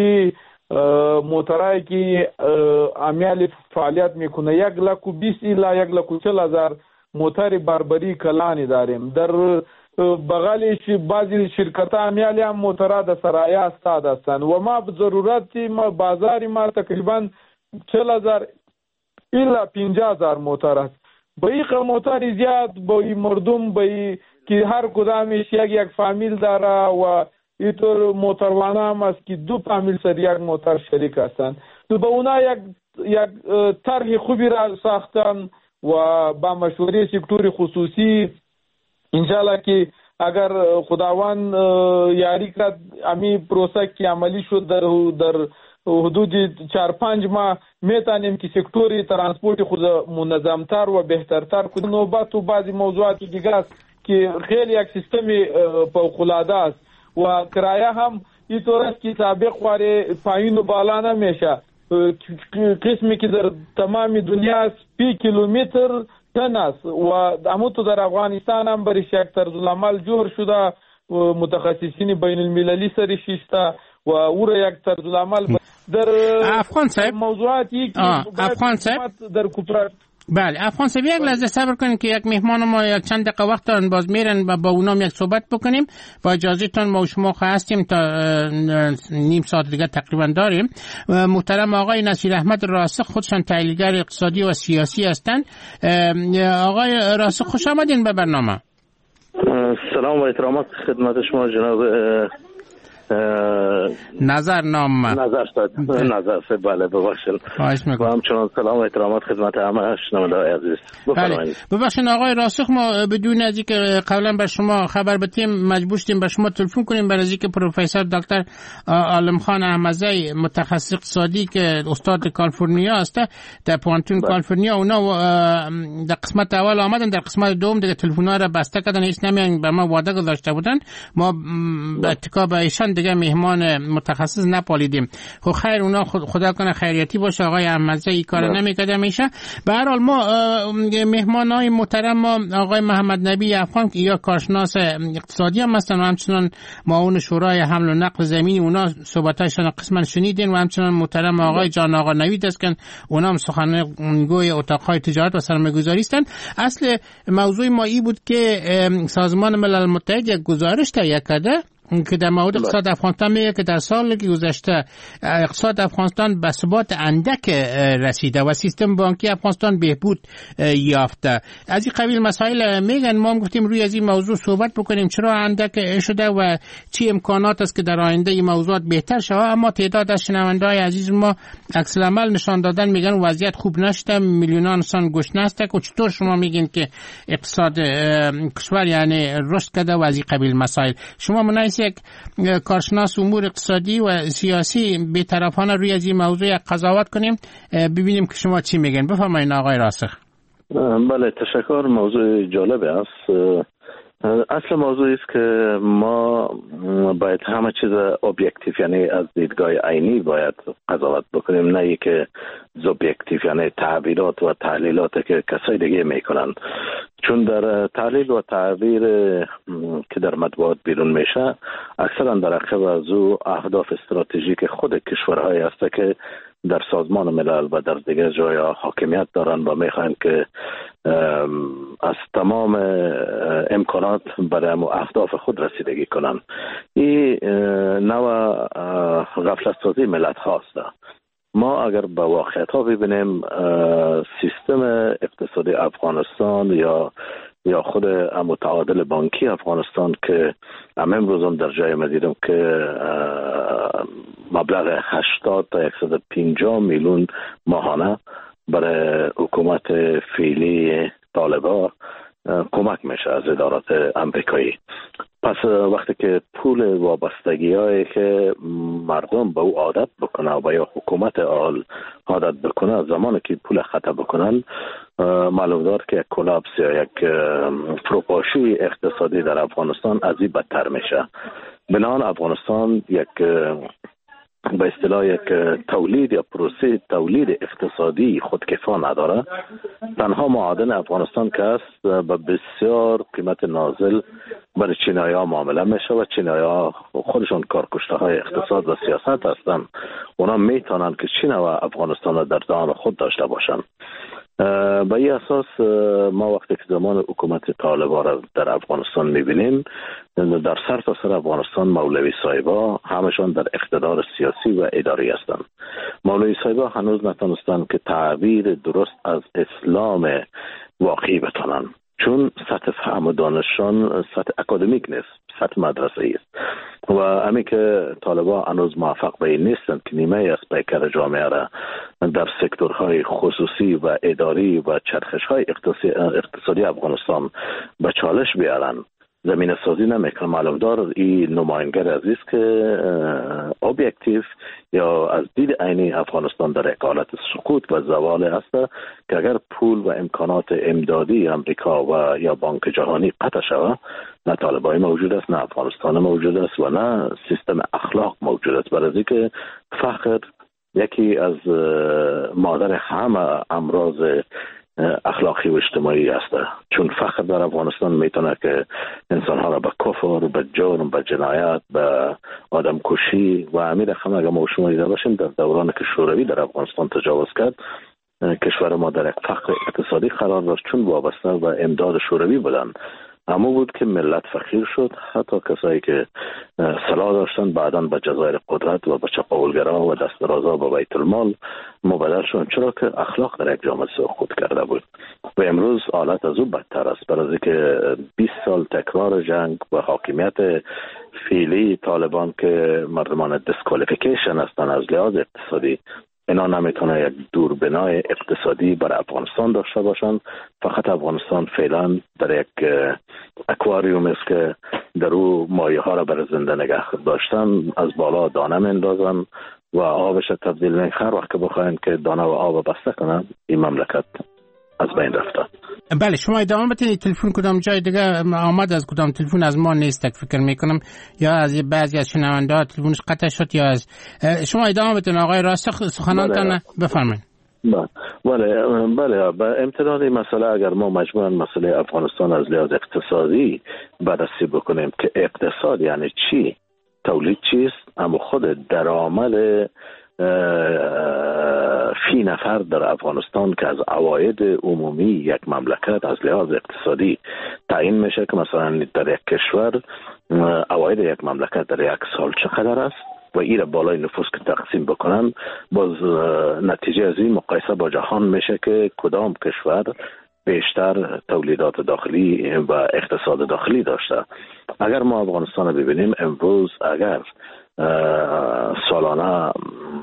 موترهایی که امیال فعالیت میکنه یک لک و بیست الا یک لک و چل هزار موتر بربری کلانی داریم. در بغلش بعضی شرکت امیالی هم موترها در سرایه استاد هستند و ما به ضرورت ما بازاری ما تقریبا چل هزار الا پنجاه هزار موتر است. با این موتر زیاد با این مردم با این که هر کدامش یک یک فامیل داره و اینطور موتروانه هم است که دو فامیل سر یک موتر شریک هستند. تو با اونا یک یک طرح خوبی را ساختن و با مشوره سکتور خصوصی انشالله که اگر خداوند یاری کرد امی پروسه که عملی شد در در حدود چهار پنج ماه میتونیم که سکتور ترانسپورت خود منظمتر و بهترتر کنیم. نوبت و بعضی موضوعات دیگه است که خیلی یک سیستم فوق‌العاده است و کرایه هم اینطور است که سابق واره پایین و بالا نمیشه. قسمی که در تمام دنیا پی کیلومتر تن است و همونطور در افغانستان هم برش یک طرزالعمل جور شده، متخصصین بین المللی سرش شده و او را یک طرزالعمل در افغان صاحب موضوعاتی که افغان صاحب در کوپرات. بله افغان صاحب یک لحظه صبر کنید که یک مهمان ما یک چند دقیقه وقت دارن باز میرن و با اونام یک صحبت بکنیم. با اجازهتون ما و شما هستیم تا نیم ساعت دیگه تقریبا داریم. محترم آقای نصیر احمد راسخ خودشان تحلیلگر اقتصادی و سیاسی هستند. آقای راسخ خوش آمدین به برنامه. سلام و احترامات خدمت شما جناب نظر نام نظر صد نظر صد بله ببخشید. خواهش میکنم. و همچنان سلام و احترامات خدمت همه شنونده‌های عزیز. بفرمایید. ببخشید آقای راسخ ما بدون از اینکه قبلا بر شما خبر بدیم مجبور شدیم به شما تلفن کنیم برای اینکه پروفسور دکتر عالم خان احمدزی متخصص اقتصادی که استاد کالیفرنیا است در پوانتون کالیفرنیا، اونا در قسمت اول آمدن، در قسمت دوم دیگه تلفن‌ها را بسته کردن، هیچ نمیان به ما وعده گذاشته بودن. ما به اتکا به ایشان دیگه مهمان متخصص نپالیدیم. خب خیر اونا خدا کنه خیریتی باشه. آقای احمدزی این کار نمیکرده میشه. به هر حال ما مهمانای محترم ما آقای محمد نبی افغان یا کارشناس اقتصادی هم هستن و همچنان معاون شورای حمل و نقل زمینی، اونا صحبتاشون قسما شنیدین، و همچنان محترم آقای جان آقا نوید است که اونا هم سخنگوی اتاقهای تجارت و سرمایه‌گذاری هستند. اصل موضوع ما این بود که سازمان ملل متحد یک گزارش تهیه کرده که در مورد اقتصاد افغانستان میگه که در سال گذشته اقتصاد افغانستان به ثبات اندک رسیده و سیستم بانکی افغانستان بهبود یافته. از این قبیل مسائل میگن. ما هم گفتیم روی از این موضوع صحبت بکنیم چرا اندک شده و چی امکانات است که در آینده این موضوعات بهتر شود. اما تعداد از شنونده‌های عزیز ما عکس العمل نشان دادن، میگن وضعیت خوب نشده، میلیونان انسان گشنه است. و چطور شما میگین که اقتصاد کشور یعنی رشد کرده و از این قبیل مسائل؟ شما مناسب یک کارشناس امور اقتصادی و سیاسی بی‌طرفانه روی از این موضوع قضاوت کنیم، ببینیم که شما چی میگن. بفرمایید آقای راسخ. بله تشکر. موضوع جالب است. اصل موضوع است که ما باید همه چیز ابجکتیو یعنی از دیدگاه عینی باید قضاوت بکنیم، نه که سوبژکتیو یعنی تعبیرات و تحلیلات که کسای دیگه میکنن. چون در تحلیل و تعبیر که در مطبوعات بیرون میشه اکثرا در عقب از او اهداف استراتژیک خود کشورهای است که در سازمان ملل و در دیگر جای حاکمیت دارن و میخواین که از تمام امکانات برای اهداف خود رسیدگی کنن. این نوع غفلت سازی ملت هاست. ما اگر به واقعیت ها ببینیم سیستم اقتصادی افغانستان یا یا خود متعادل بانکی افغانستان که هم امروز هم در جای ما دیدم که مبلغ هشتاد تا صد و پنجاه میلیون ماهانه برای حکومت فعلی طالبان کمک میشه از ادارات امریکایی. پس وقتی که پول وابستگی هایی که مردم به او عادت بکنه و یا حکومت آل عادت بکنه، زمانی که پول خطا بکنن معلوم دار که یک کلاپس یا یک فروپاشی اقتصادی در افغانستان از این بدتر میشه. بنابراین افغانستان یک به اصطلاح یک تولید یا پروسه تولید اقتصادی خودکفا نداره. تنها معادن افغانستان که است به بسیار قیمت نازل برای چینایی ها معامله میشه و چینایی ها خودشون کارکشته های اقتصاد و سیاست هستن. اونا میتونن که چین و افغانستان را در دهان خود داشته باشن. به این اساس ما وقتی که زمان حکومت طالبان را در افغانستان میبینیم، در سر تا سر افغانستان مولوی صاحبا همشان در اقتدار سیاسی و اداری هستند. مولوی صاحبا هنوز نتونستند که تعبیر درست از اسلام واقعی بتونن، چون سطح فهم و دانششان سطح اکادمیک نیست، سطح مدرسه است و همین که طالبان هنوز موفق به این نیستند که نیمه از پیکر جامعه را در سکتورهای خصوصی و اداری و چرخش‌های اقتصادی افغانستان به چالش بیارن، زمین سازی نمیکنه. معلوم دار این نماینگر عزیز که اوبجکتیو یا از دید عینی افغانستان در یک حالت سقوط و زوال است که اگر پول و امکانات امدادی امریکا و یا بانک جهانی قطع شود، نه طالبان موجود است، نه افغانستان موجود است و نه سیستم اخلاق موجود است. برای اینکه فقر یکی از مادر همه امراض اخلاقی و اجتماعی است، چون فقر در افغانستان میتونه که انسانها را به کفر، به جرم، به جنایت، به آدم کشی و همین رقم اگر ما شما دیده باشیم در دوران که شوروی در افغانستان تجاوز کرد، کشور ما در یک فقر اقتصادی قرار داشت چون وابسته به امداد شوروی بودن. اما بود که ملت فقیر شد، حتی کسایی که سلاح داشتن بعداً به جزایر قدرت و به چپاولگرا و دسترازا به بیت المال مبادر شدن، چرا که اخلاق در یک جامعه سقوط کرده بود. و امروز حالت از او بدتر است، برای که بیست سال تکرار جنگ و حاکمیت فعلی طالبان که مردمان دیسکوالیفیکیشن هستن از لحاظ اقتصادی، اینا نمیتونه یک دوربینای اقتصادی برای افغانستان داشته باشن. فقط افغانستان فعلا در یک اکواریوم است که در او مایه ها را برای زنده نگه داشتن، از بالا دانه میندازن و آبش تبدیل میخواد. وقت که بخواین که دانه و آب بسته کنن، این مملکت از بین رفته. بله، شما ادامه بدید. تلفن کدام جای دیگه آمد، از کدام تلفن از ما نیست فکر میکنم، یا از بعضی از شنونده ها تلفنش قطع شد، یا از شما ادامه بدید آقای راسخ سخنانتان بفرمایید. بله بله به امتداد این مسئله اگر ما مجموعاً مسئله افغانستان از لحاظ اقتصادی بررسی بکنیم که اقتصاد یعنی چی، تولید چیست، اما خود درآمد فی نفر در افغانستان که از عواید عمومی یک مملکت از لحاظ اقتصادی تعیین میشه که مثلا در یک کشور عواید یک مملکت در یک سال چقدر است و این بالای نفوس که تقسیم بکنن، باز نتیجه از این مقایسه با جهان میشه که کدام کشور بیشتر تولیدات داخلی و اقتصاد داخلی داشته. اگر ما افغانستان رو ببینیم امروز، اگر سالانه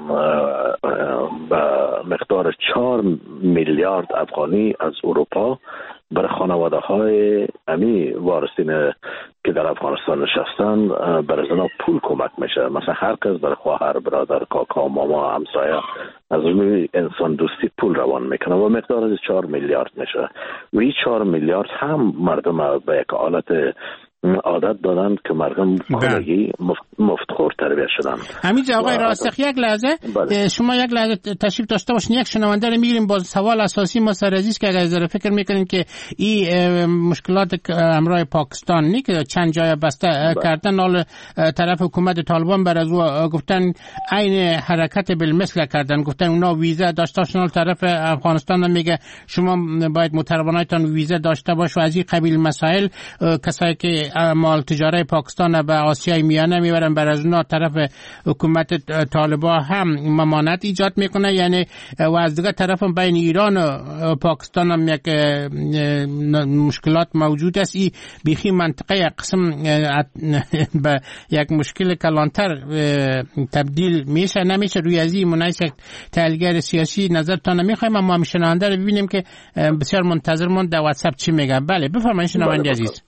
به مقدار چهار میلیارد افغانی از اروپا برای خانواده های امی وارثین که در افغانستان نشستن برای زنا پول کمک میشه. مثلا هر کس برای خواهر، برادر، کاکا، ماما، همسایه از روی انسان دوستی پول روان میکنه و مقدار از چهار میلیارد میشه و این چهار میلیارد هم مردم به یک حالت عادت دادن که مردم کلگی مفت, مفت خور تربیت شدن. همینجا آقای راسخ یک لحظه بله. شما یک لحظه تشریف داشته باشین، یک شنونده رو میگیریم. باز سوال اساسی ما سر عزیز که اگر ذره فکر میکنین که این مشکلات امرای پاکستان نی که چند جای بسته بله. کردن، حال طرف حکومت طالبان بر از او گفتن عین حرکت بالمثل کردن، گفتن اونا ویزا داشتن، طرف افغانستان میگه شما باید متربانایتان ویزا داشته باش و از این قبیل مسائل. کسایی که مال تجاری پاکستان به آسیای میانه میبره میبرن بر از اونها طرف حکومت طالبا هم ممانعت ایجاد میکنه، یعنی و از دیگه طرف هم بین ایران و پاکستان هم یک مشکلات موجود است. این بیخی منطقه یک قسم به یک مشکل کلانتر تبدیل میشه نمیشه. روی از این منایسه تحلیلگر سیاسی نظرتان میخوایم، اما هم شنونده رو ببینیم که بسیار منتظر من در واتساپ چی میگه. بله بفرمایید شنونده عزیز.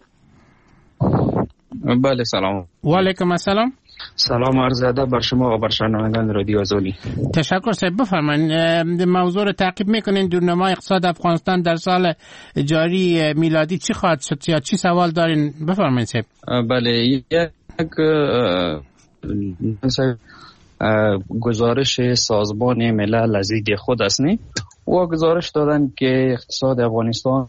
بله سلام. و علیکم السلام. سلام عرض ادب بر شما و بر شنوندگان رادیو آزادی. تشکر صاحب. بفرمایید موضوع رو تعقیب میکنین. دورنما اقتصاد افغانستان در سال جاری میلادی چی خواهد شد یا چی سوال دارین؟ بفرمایید صاحب. بله یک گزارش سازمان ملل از دید خود است نه و گزارش دادن که اقتصاد افغانستان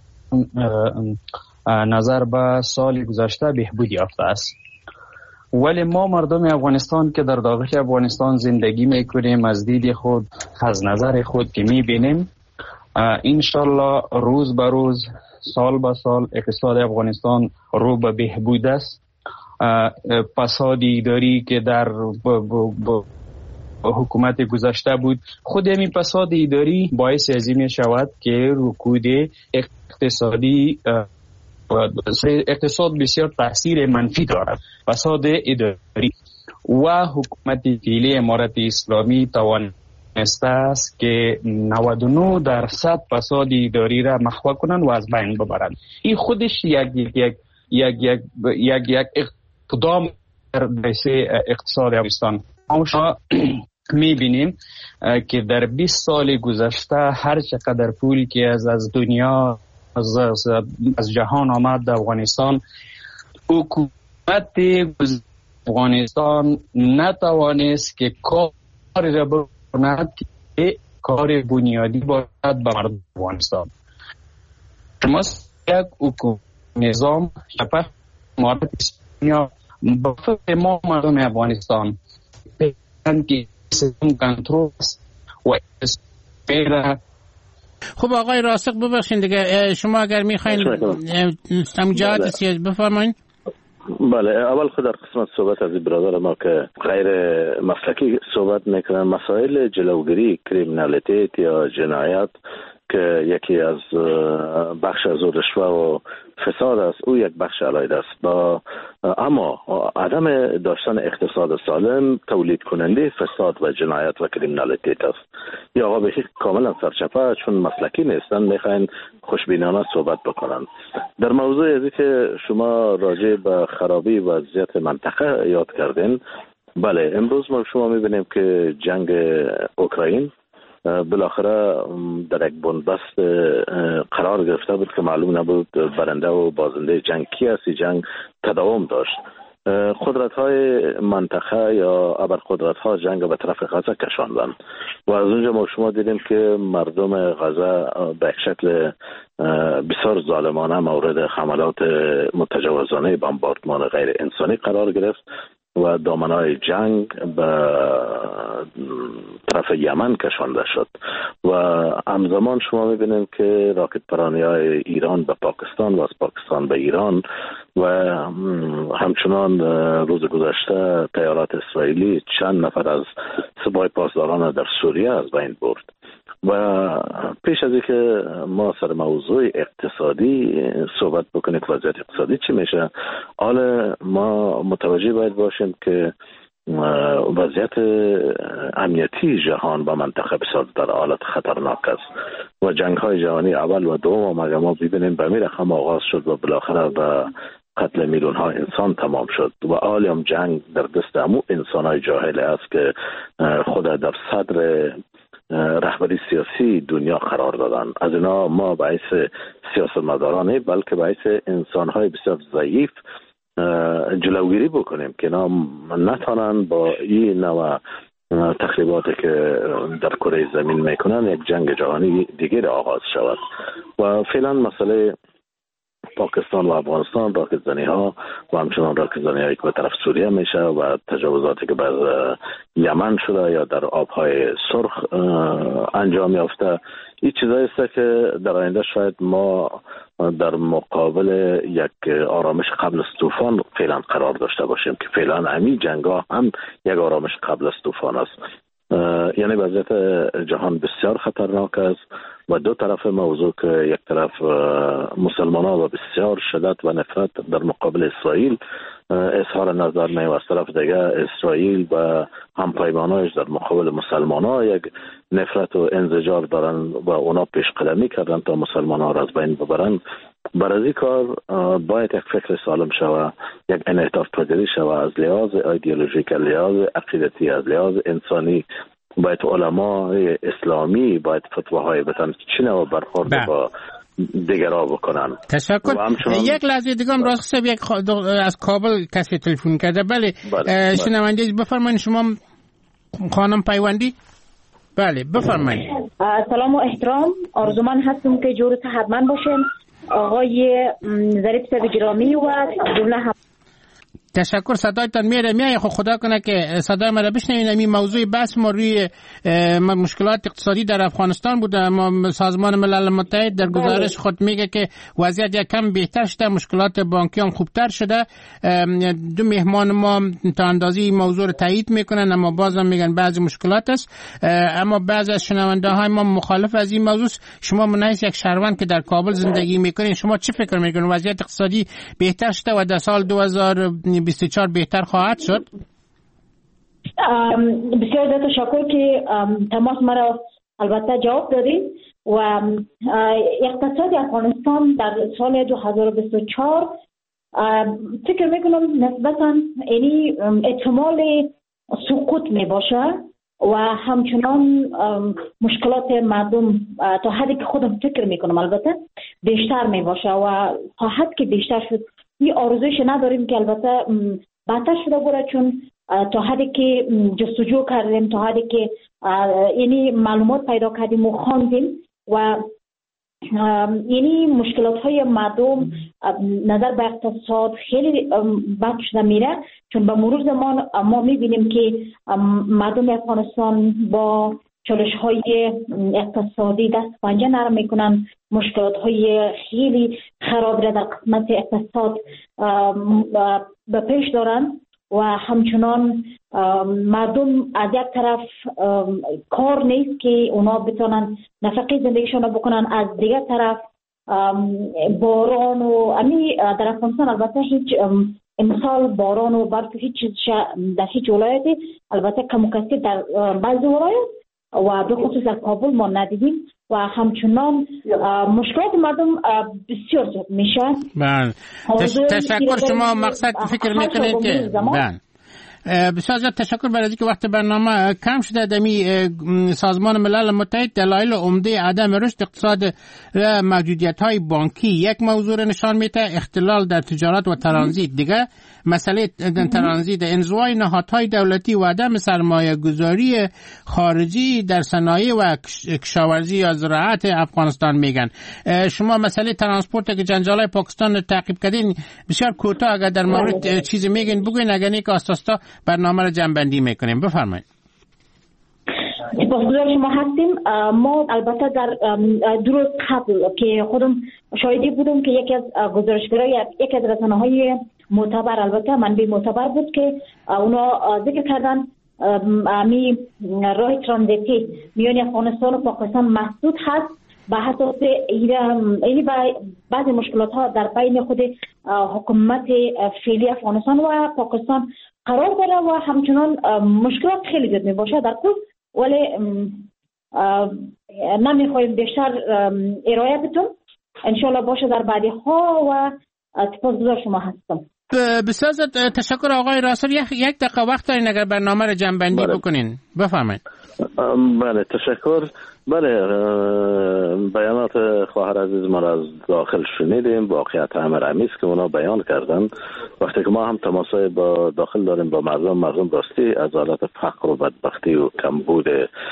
نظر به سال گذشته بهبود یافته است، ولی ما مردم افغانستان که در داخل افغانستان زندگی میکنیم از دید خود از نظر خود که میبینیم انشالله روز به روز سال به سال اقتصاد افغانستان رو به بهبود است. فساد اداری که در ب ب ب حکومت گذشته بود، خود همین فساد اداری باعث از این شود که رکود اقتصادی اقتصاد بسیار تاثیر منفی دارد. فساد اداری و حکومت فعلی امارت اسلامی توانسته است که نود و نه درصد فساد اداری را محو کنند و از بین ببرند. این خودش یک یک یک یک یک یک, یک اقدام در اقتصاد افغانستان. ما شما میبینیم که در بیست سال گذشته هر چقدر پولی که از از دنیا از, از, از جهان آمد در افغانستان، حکومت افغانستان نتوانست که کاری را بکند که کار بنیادی باشد به مردم افغانستان. شما یک حکومت نظام شفاف امارت اسلامی با فکر ما مردم افغانستان که سیستم کنترل و اسپیره. خب آقای راسخ ببخشید دیگه، شما اگر میخواین سمجات سیاسی بفرمایید. بله اول خود در قسمت صحبت از برادر ما که غیر مسلکی صحبت میکنن، مسائل جلوگیری کریمینالیتی یا جنایت که یکی از بخش از رشوه و فساد است، او یک بخش علیده است. با اما عدم داشتن اقتصاد سالم تولید کننده فساد و جنایت و کریمینالیتی است. یا آقا بهی کاملا سرچپه چون مسلکی نیستن میخواین خوشبینانه صحبت بکنن. در موضوع ازی که شما راجع به خرابی و وضعیت منطقه یاد کردین، بله امروز ما شما میبینیم که جنگ اوکراین بالاخره در یک بنبست قرار گرفته بود که معلوم نبود برنده و بازنده جنگ کی است. جنگ تداوم داشت. قدرت های منطقه یا ابرقدرت ها جنگ به طرف غزه کشاندن و از اونجا ما شما دیدیم که مردم غزه به یک شکل بسیار ظالمانه مورد حملات متجاوزانه بمباردمان غیر انسانی قرار گرفت و دامنای جنگ به طرف یمن کشانده شد و همزمان شما میبینید که راکت پرانی های ایران به پاکستان و از پاکستان به ایران و همچنان روز گذشته طیارات اسرائیلی چند نفر از سپاه پاسداران در سوریه از بین برد. و پیش از اینکه ما سر موضوع اقتصادی صحبت بکنیم که وضعیت اقتصادی چی میشه، حالا ما متوجه باید باشیم که وضعیت امنیتی جهان با منطقه بسیار در حالت خطرناک است و جنگ های جهانی اول و دوم اگر ما ببینیم به می رقم آغاز شد و بالاخره به قتل میلیون ها انسان تمام شد و عالم جنگ در دست امو انسان های جاهل است که خود در صدر رهبری سیاسی دنیا قرار دادن. از اینا ما باعث سیاستمداران بلکه باعث انسان‌های بسیار ضعیف جلوگیری بکنیم که اینا نتانن با این نوع تخریباتی که در کره زمین میکنن یک جنگ جهانی دیگر آغاز شود. و فعلا مسئله پاکستان و افغانستان راکت زنی ها و همچنان راکت زنی هایی که به طرف سوریه میشه و تجاوزاتی که بر یمن شده یا در آبهای سرخ انجام یافته، این چیزایی است که در آینده شاید ما در مقابل یک آرامش قبل از طوفان فعلا قرار داشته باشیم که فعلا همین جنگ‌ها هم یک آرامش قبل از طوفان است. یعنی وضعیت جهان بسیار خطرناک است و دو طرف موضوع که یک طرف مسلمانان و بسیار شدت و نفرت در مقابل اسرائیل اظهار نظر می و از طرف دیگه اسرائیل و همپیمانایش در مقابل مسلمانان یک نفرت و انزجار دارن و اونا پیش قدمی کردن تا مسلمانان را از بین ببرن. برای این کار باید یک فکر سالم شود، یک انعطاف پذیری شود از لحاظ ایدئولوژیک، از لحاظ عقیدتی، از لحاظ انسانی. باید علمای اسلامی باید فتواهای بدن چی نوع برخورد با دیگرها بکنن. تشکر. یک لحظه دیگه هم راست صاحب یک از کابل کسی تلفن کرده. بله, بله. شنونده بفرمایید. شما خانم پیوندی؟ بله بفرمایید. سلام و احترام. آرزومند هستم که جور صحتمند باشین آقای ظریف صاحب گرامی و جمله هم. تشکر. صدایتان میره میای خب خدا کنه که صدای مرا بشنوین. این موضوع بحث ما روی مشکلات اقتصادی در افغانستان بود. ما سازمان ملل متحد در گزارش خود میگه که وضعیت یک کم بهتر شده، مشکلات بانکی هم خوبتر شده. دو مهمان ما تا اندازی این موضوع رو تایید میکنن، اما بازم میگن بعضی مشکلات است. اما بعضی از شنونده های ما مخالف از این موضوع. شما منحیث یک شهروند که در کابل زندگی میکنین، شما چه فکر میکنین؟ وضعیت اقتصادی بهتر شده و در سال دو هزار و بیست و چهار بهتر خواهد شد؟ بسیار زیاد تشکر که تماس مرا البته جواب دادین. و اقتصاد افغانستان در سال دو هزار و بیست و چهار فکر میکنم نسبتا اینی احتمال سقوط می باشه و همچنان مشکلات مردم تا حدی که خودم فکر میکنم البته بیشتر می باشه و تا حد که بیشتر شد. این آرزویش نداریم که البته بهتر شده بوده، چون تا حدی که جستجو کردیم، تا حدی که یعنی معلومات پیدا کردیم و خواندیم و یعنی مشکلات های مردم نظر به اقتصاد خیلی بد شده میره، چون به مرور زمان ما میبینیم که مردم افغانستان با چالش های اقتصادی دست پنجه نرم میکنن، مشکلات های خیلی خراب را در قسمت اقتصاد به پیش دارن و همچنان مردم از یک طرف کار نیست که اونا بتونن نفقه زندگیشون بکنن، از دیگر طرف باران و امی در افغانستان البته هیچ مثال باران و برف هیچ چیز در هیچ ولایتی البته کم و کثیر در بعضی ولایت و به خصوص در کابل ما ندیدیم و همچنان مشکلات مردم بسیار زیاد میشه. بله تشکر. شما مقصد فکر میکنید که بله بسیار زیاد تشکر برای اینکه وقت برنامه کم شده. دمی سازمان ملل متحد دلایل عمده عدم رشد اقتصاد و موجودیت های بانکی یک موضوع را نشان میده، اختلال در تجارت و ترانزیت دیگه، مسئله ترانزیت، انزوای نهادهای دولتی و عدم سرمایه گذاری خارجی در صنایع و کشاورزی یا زراعت افغانستان میگن. شما مسئله ترانسپورت که جنجالای پاکستان تعقیب کردین بسیار کوتاه اگر در مورد چیزی میگین بگوین، اگر نه که آستاستا برنامه رو جمع‌بندی میکنیم. بفرمایید. سپاسگزار شما هستیم. ما البته در دو روز قبل که خودم شاهدی بودم که یکی از گزارشگرای یکی از رسانه‌های معتبر، البته منبع معتبر بود، که اونا ذکر کردن می راه ترانزیتی میان افغانستان و پاکستان مسدود هست به اساس این بعضی مشکلات ها در بین خود حکومت فعلی افغانستان و پاکستان قرار داره و همچنان مشکلات خیلی زیاد می باشه در کل، ولی نمیخوایم بیشتر ارائه بتون انشالله باشه در بعدی ها و سپاسگزار شما هستم. بسیار تشکر آقای راسل. یک دقیقه وقت دارین اگر برنامه رو جمع‌بندی بکنین. بفرمایید. بله تشکر. بله بیانات خواهر عزیز ما را از داخل شنیدیم، واقعیت همرمی است که اونا بیان کردن. وقتی که ما هم تماسای با داخل داریم با مردم، مردم راستی از حالت فقر و بدبختی و کمبود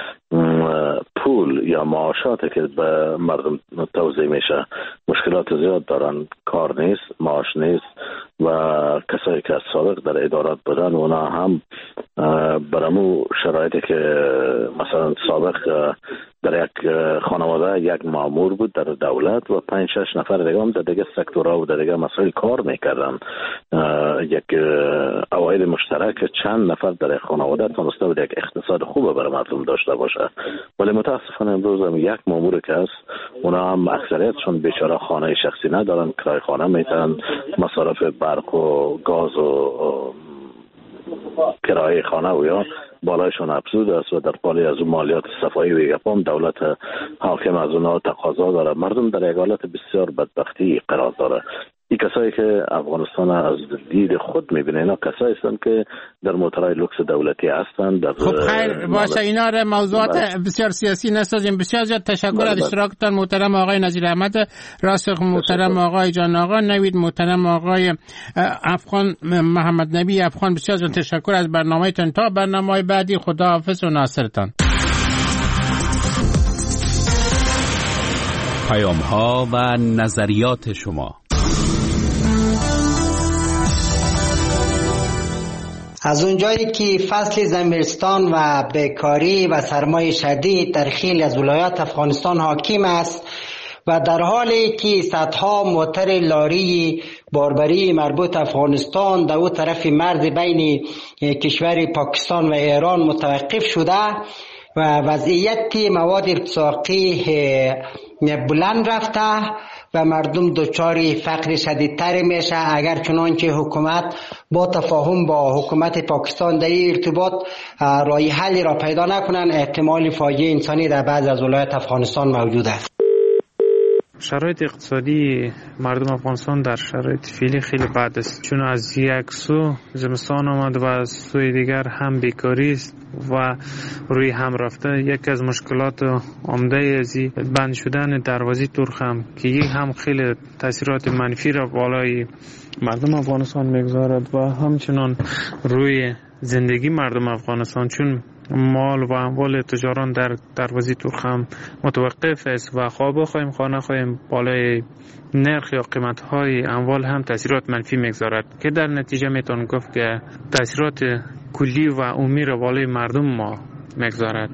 پول یا معاشاتی که به مردم توزیع میشه مشکلات زیاد دارن. کار نیست، معاش نیست و کسایی که از سابق در ادارات بودن اونا هم برامو شرایطی که مثلا سابق در یک خانواده یک مامور بود در دولت و پنج شش نفر دیگه هم در دیگه سکتورها و در دیگه مسائل کار میکردن. یک عواید مشترک چند نفر در خانواده تونسته بود یک اقتصاد خوب برای مردم داشته باشه. ولی متاسفانه امروز هم یک مامور که است، اونا هم اکثریتشون بیچاره خانه شخصی ندارن، کرای خانه میتن، مصارف برق و گاز و کرایه خانه و یا بالایشون افزود است و در قالی از اون مالیات صفایی و یپام دولت حاکم از اونها تقاضا داره. مردم در یک حالت بسیار بدبختی قرار داره. این کسایی که افغانستان از دید خود میبینه، اینا کسایی هستند که در موترهای لوکس دولتی هستند. خب خیر باشه، اینا را موضوعات بسیار سیاسی نسازیم. بسیار زیاد تشکر از اشتراکتان محترم آقای نظیر احمد راسخ، محترم آقای جان آقا نوید، محترم آقای افغان محمد نبی افغان. بسیار زیاد تشکر از برنامه‌تان. تا برنامه بعدی، خداحافظ و ناصرتان. پیام‌ها و نظریات شما. از اونجایی که فصل زمستان و بیکاری و سرمای شدید در خیلی از ولایات افغانستان حاکم است و در حالی که صدها موتر لاری باربری مربوط افغانستان در اون طرف مرز بین کشور پاکستان و ایران متوقف شده و وضعیت مواد ارتزاقی بلند رفته و مردم دچار فقر شدیدتر میشه، اگر چنانچه حکومت با تفاهم با حکومت پاکستان در این ارتباط راه حلی را پیدا نکنن، احتمال فاجعه انسانی در بعض از ولایات افغانستان موجود است. شرایط اقتصادی مردم افغانستان در شرایط فعلی خیلی بد است، چون از یک سو زمستان آمد و از سوی دیگر هم بیکاری است و روی هم رفته. یک از مشکلات عمده از بند شدن دروازه ترخم که یک هم خیلی تاثیرات منفی را بالای مردم افغانستان میگذارد و همچنان روی زندگی مردم افغانستان، چون مال و اموال تجاران در دروازه ترخم متوقف است و خواه بخواهیم خواه نخواهیم بالای نرخ یا قیمت های اموال هم تاثیرات منفی میگذارد که در نتیجه میتون گفت که تاثیرات کلی و عمومی را بالای مردم ما میگذارد.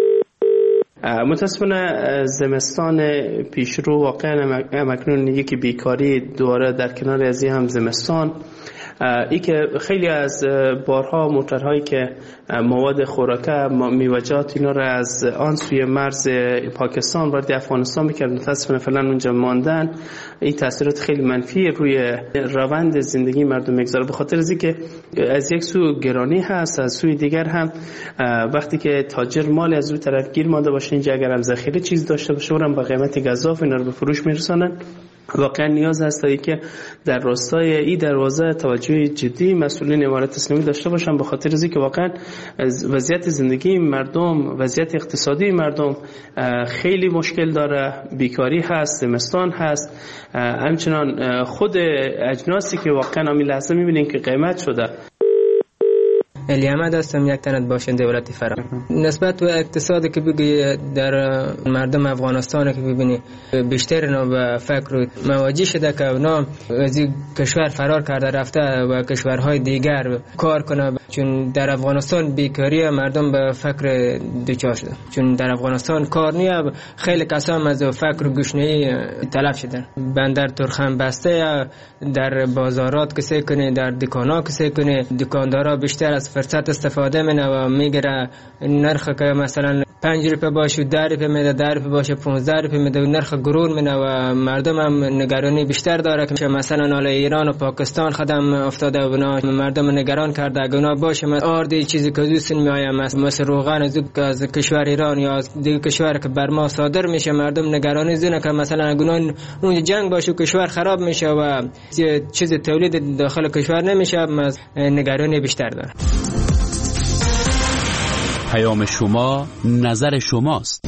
متاسفانه زمستان پیشرو واقعا مکنون یکی بیکاری دوباره در کنار از هم زمستان، ای که خیلی از بارها موترهایی که مواد خوراکه میوجات اینا را از آن سوی مرز پاکستان وارد افغانستان میکرد، متاسفانه فعلا اونجا ماندن. این تاثیرات خیلی منفی روی روند زندگی مردم میگذاره، به خاطر از اینکه از یک سو گرانی هست، از سوی دیگر هم وقتی که تاجر مال از اون طرف گیر مانده باشه، اینجا اگر هم ذخیره چیز داشته باشه اونم با قیمت گزاف اینا رو به فروش میرسونن. واقعا نیاز هست که در راستای این دروازه توجه جدی مسئولین امارت اسلامی داشته باشن، به خاطر از اینکه واقعا وضعیت زندگی مردم، وضعیت اقتصادی مردم خیلی مشکل داره، بیکاری هست، زمستان هست، همچنان خود اجناسی که واقعا همین لحظه میبینین که قیمت شده. علی احمد هستم، یک تنت باشنده ولایت فرا. نسبت به اقتصادی که بگی در مردم افغانستان که ببینی بیشتر اینا به فکر مواجه شده که اونا از کشور فرار کرده رفته و کشورهای دیگر کار کنه، چون در افغانستان بیکاری مردم به فکر دچار شده، چون در افغانستان کار نیه. خیلی کسان از فکر و گشنه‌ای تلف شدن. بندر ترخم بسته، در بازارات کسی کنه، در دکانا کسی کنه، دکاندارا بیشتر از فرصت استفاده منه و میگیره نرخ که مثلا پنج روپه باشه ده روپه میده، ده روپه باشه پونزده روپه میده و نرخ گرون منه و مردم هم نگرانی بیشتر داره که مثلا حالا ایران و پاکستان خدم افتاده و بنا مردم نگران کرده اگه اونا باشه آردی چیزی که دوست میآیم مثل روغن از کشور ایران یا از دیگه کشور که بر ما صادر میشه، مردم نگرانی زنه که مثلا اگه اون جنگ باشه کشور خراب میشه و چیز تولید داخل کشور نمیشه، نگرانی بیشتر داره. پیام شما نظر شماست.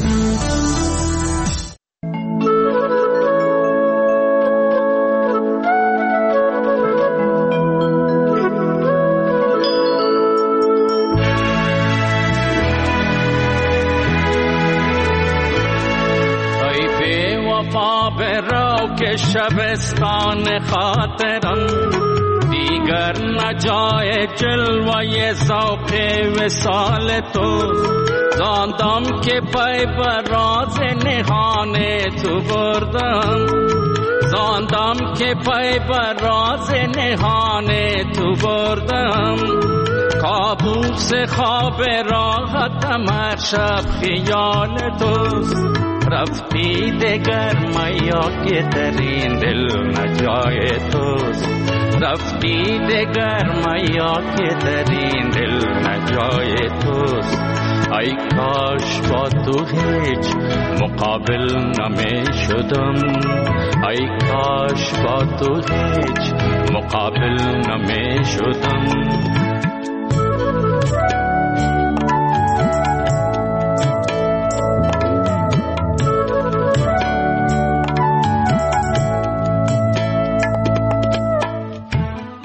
ای بی وفا برو که شبستان خاطران دیگر دیگر نجای جلوه ذوق وصال تو، زاندم که پی بر راز نهان تو بردم، زاندم که پی بر راز نهان تو بردم. کابوس خواب راحتم هر شب خیال توست، رفتی دگر میا که ترین دل نجای توست، رفتی دگر میا که ترین دل نجای توست. ای کاش با تو هیچ مقابل نمی شدم، ای کاش با تو هیچ مقابل نمی شدم.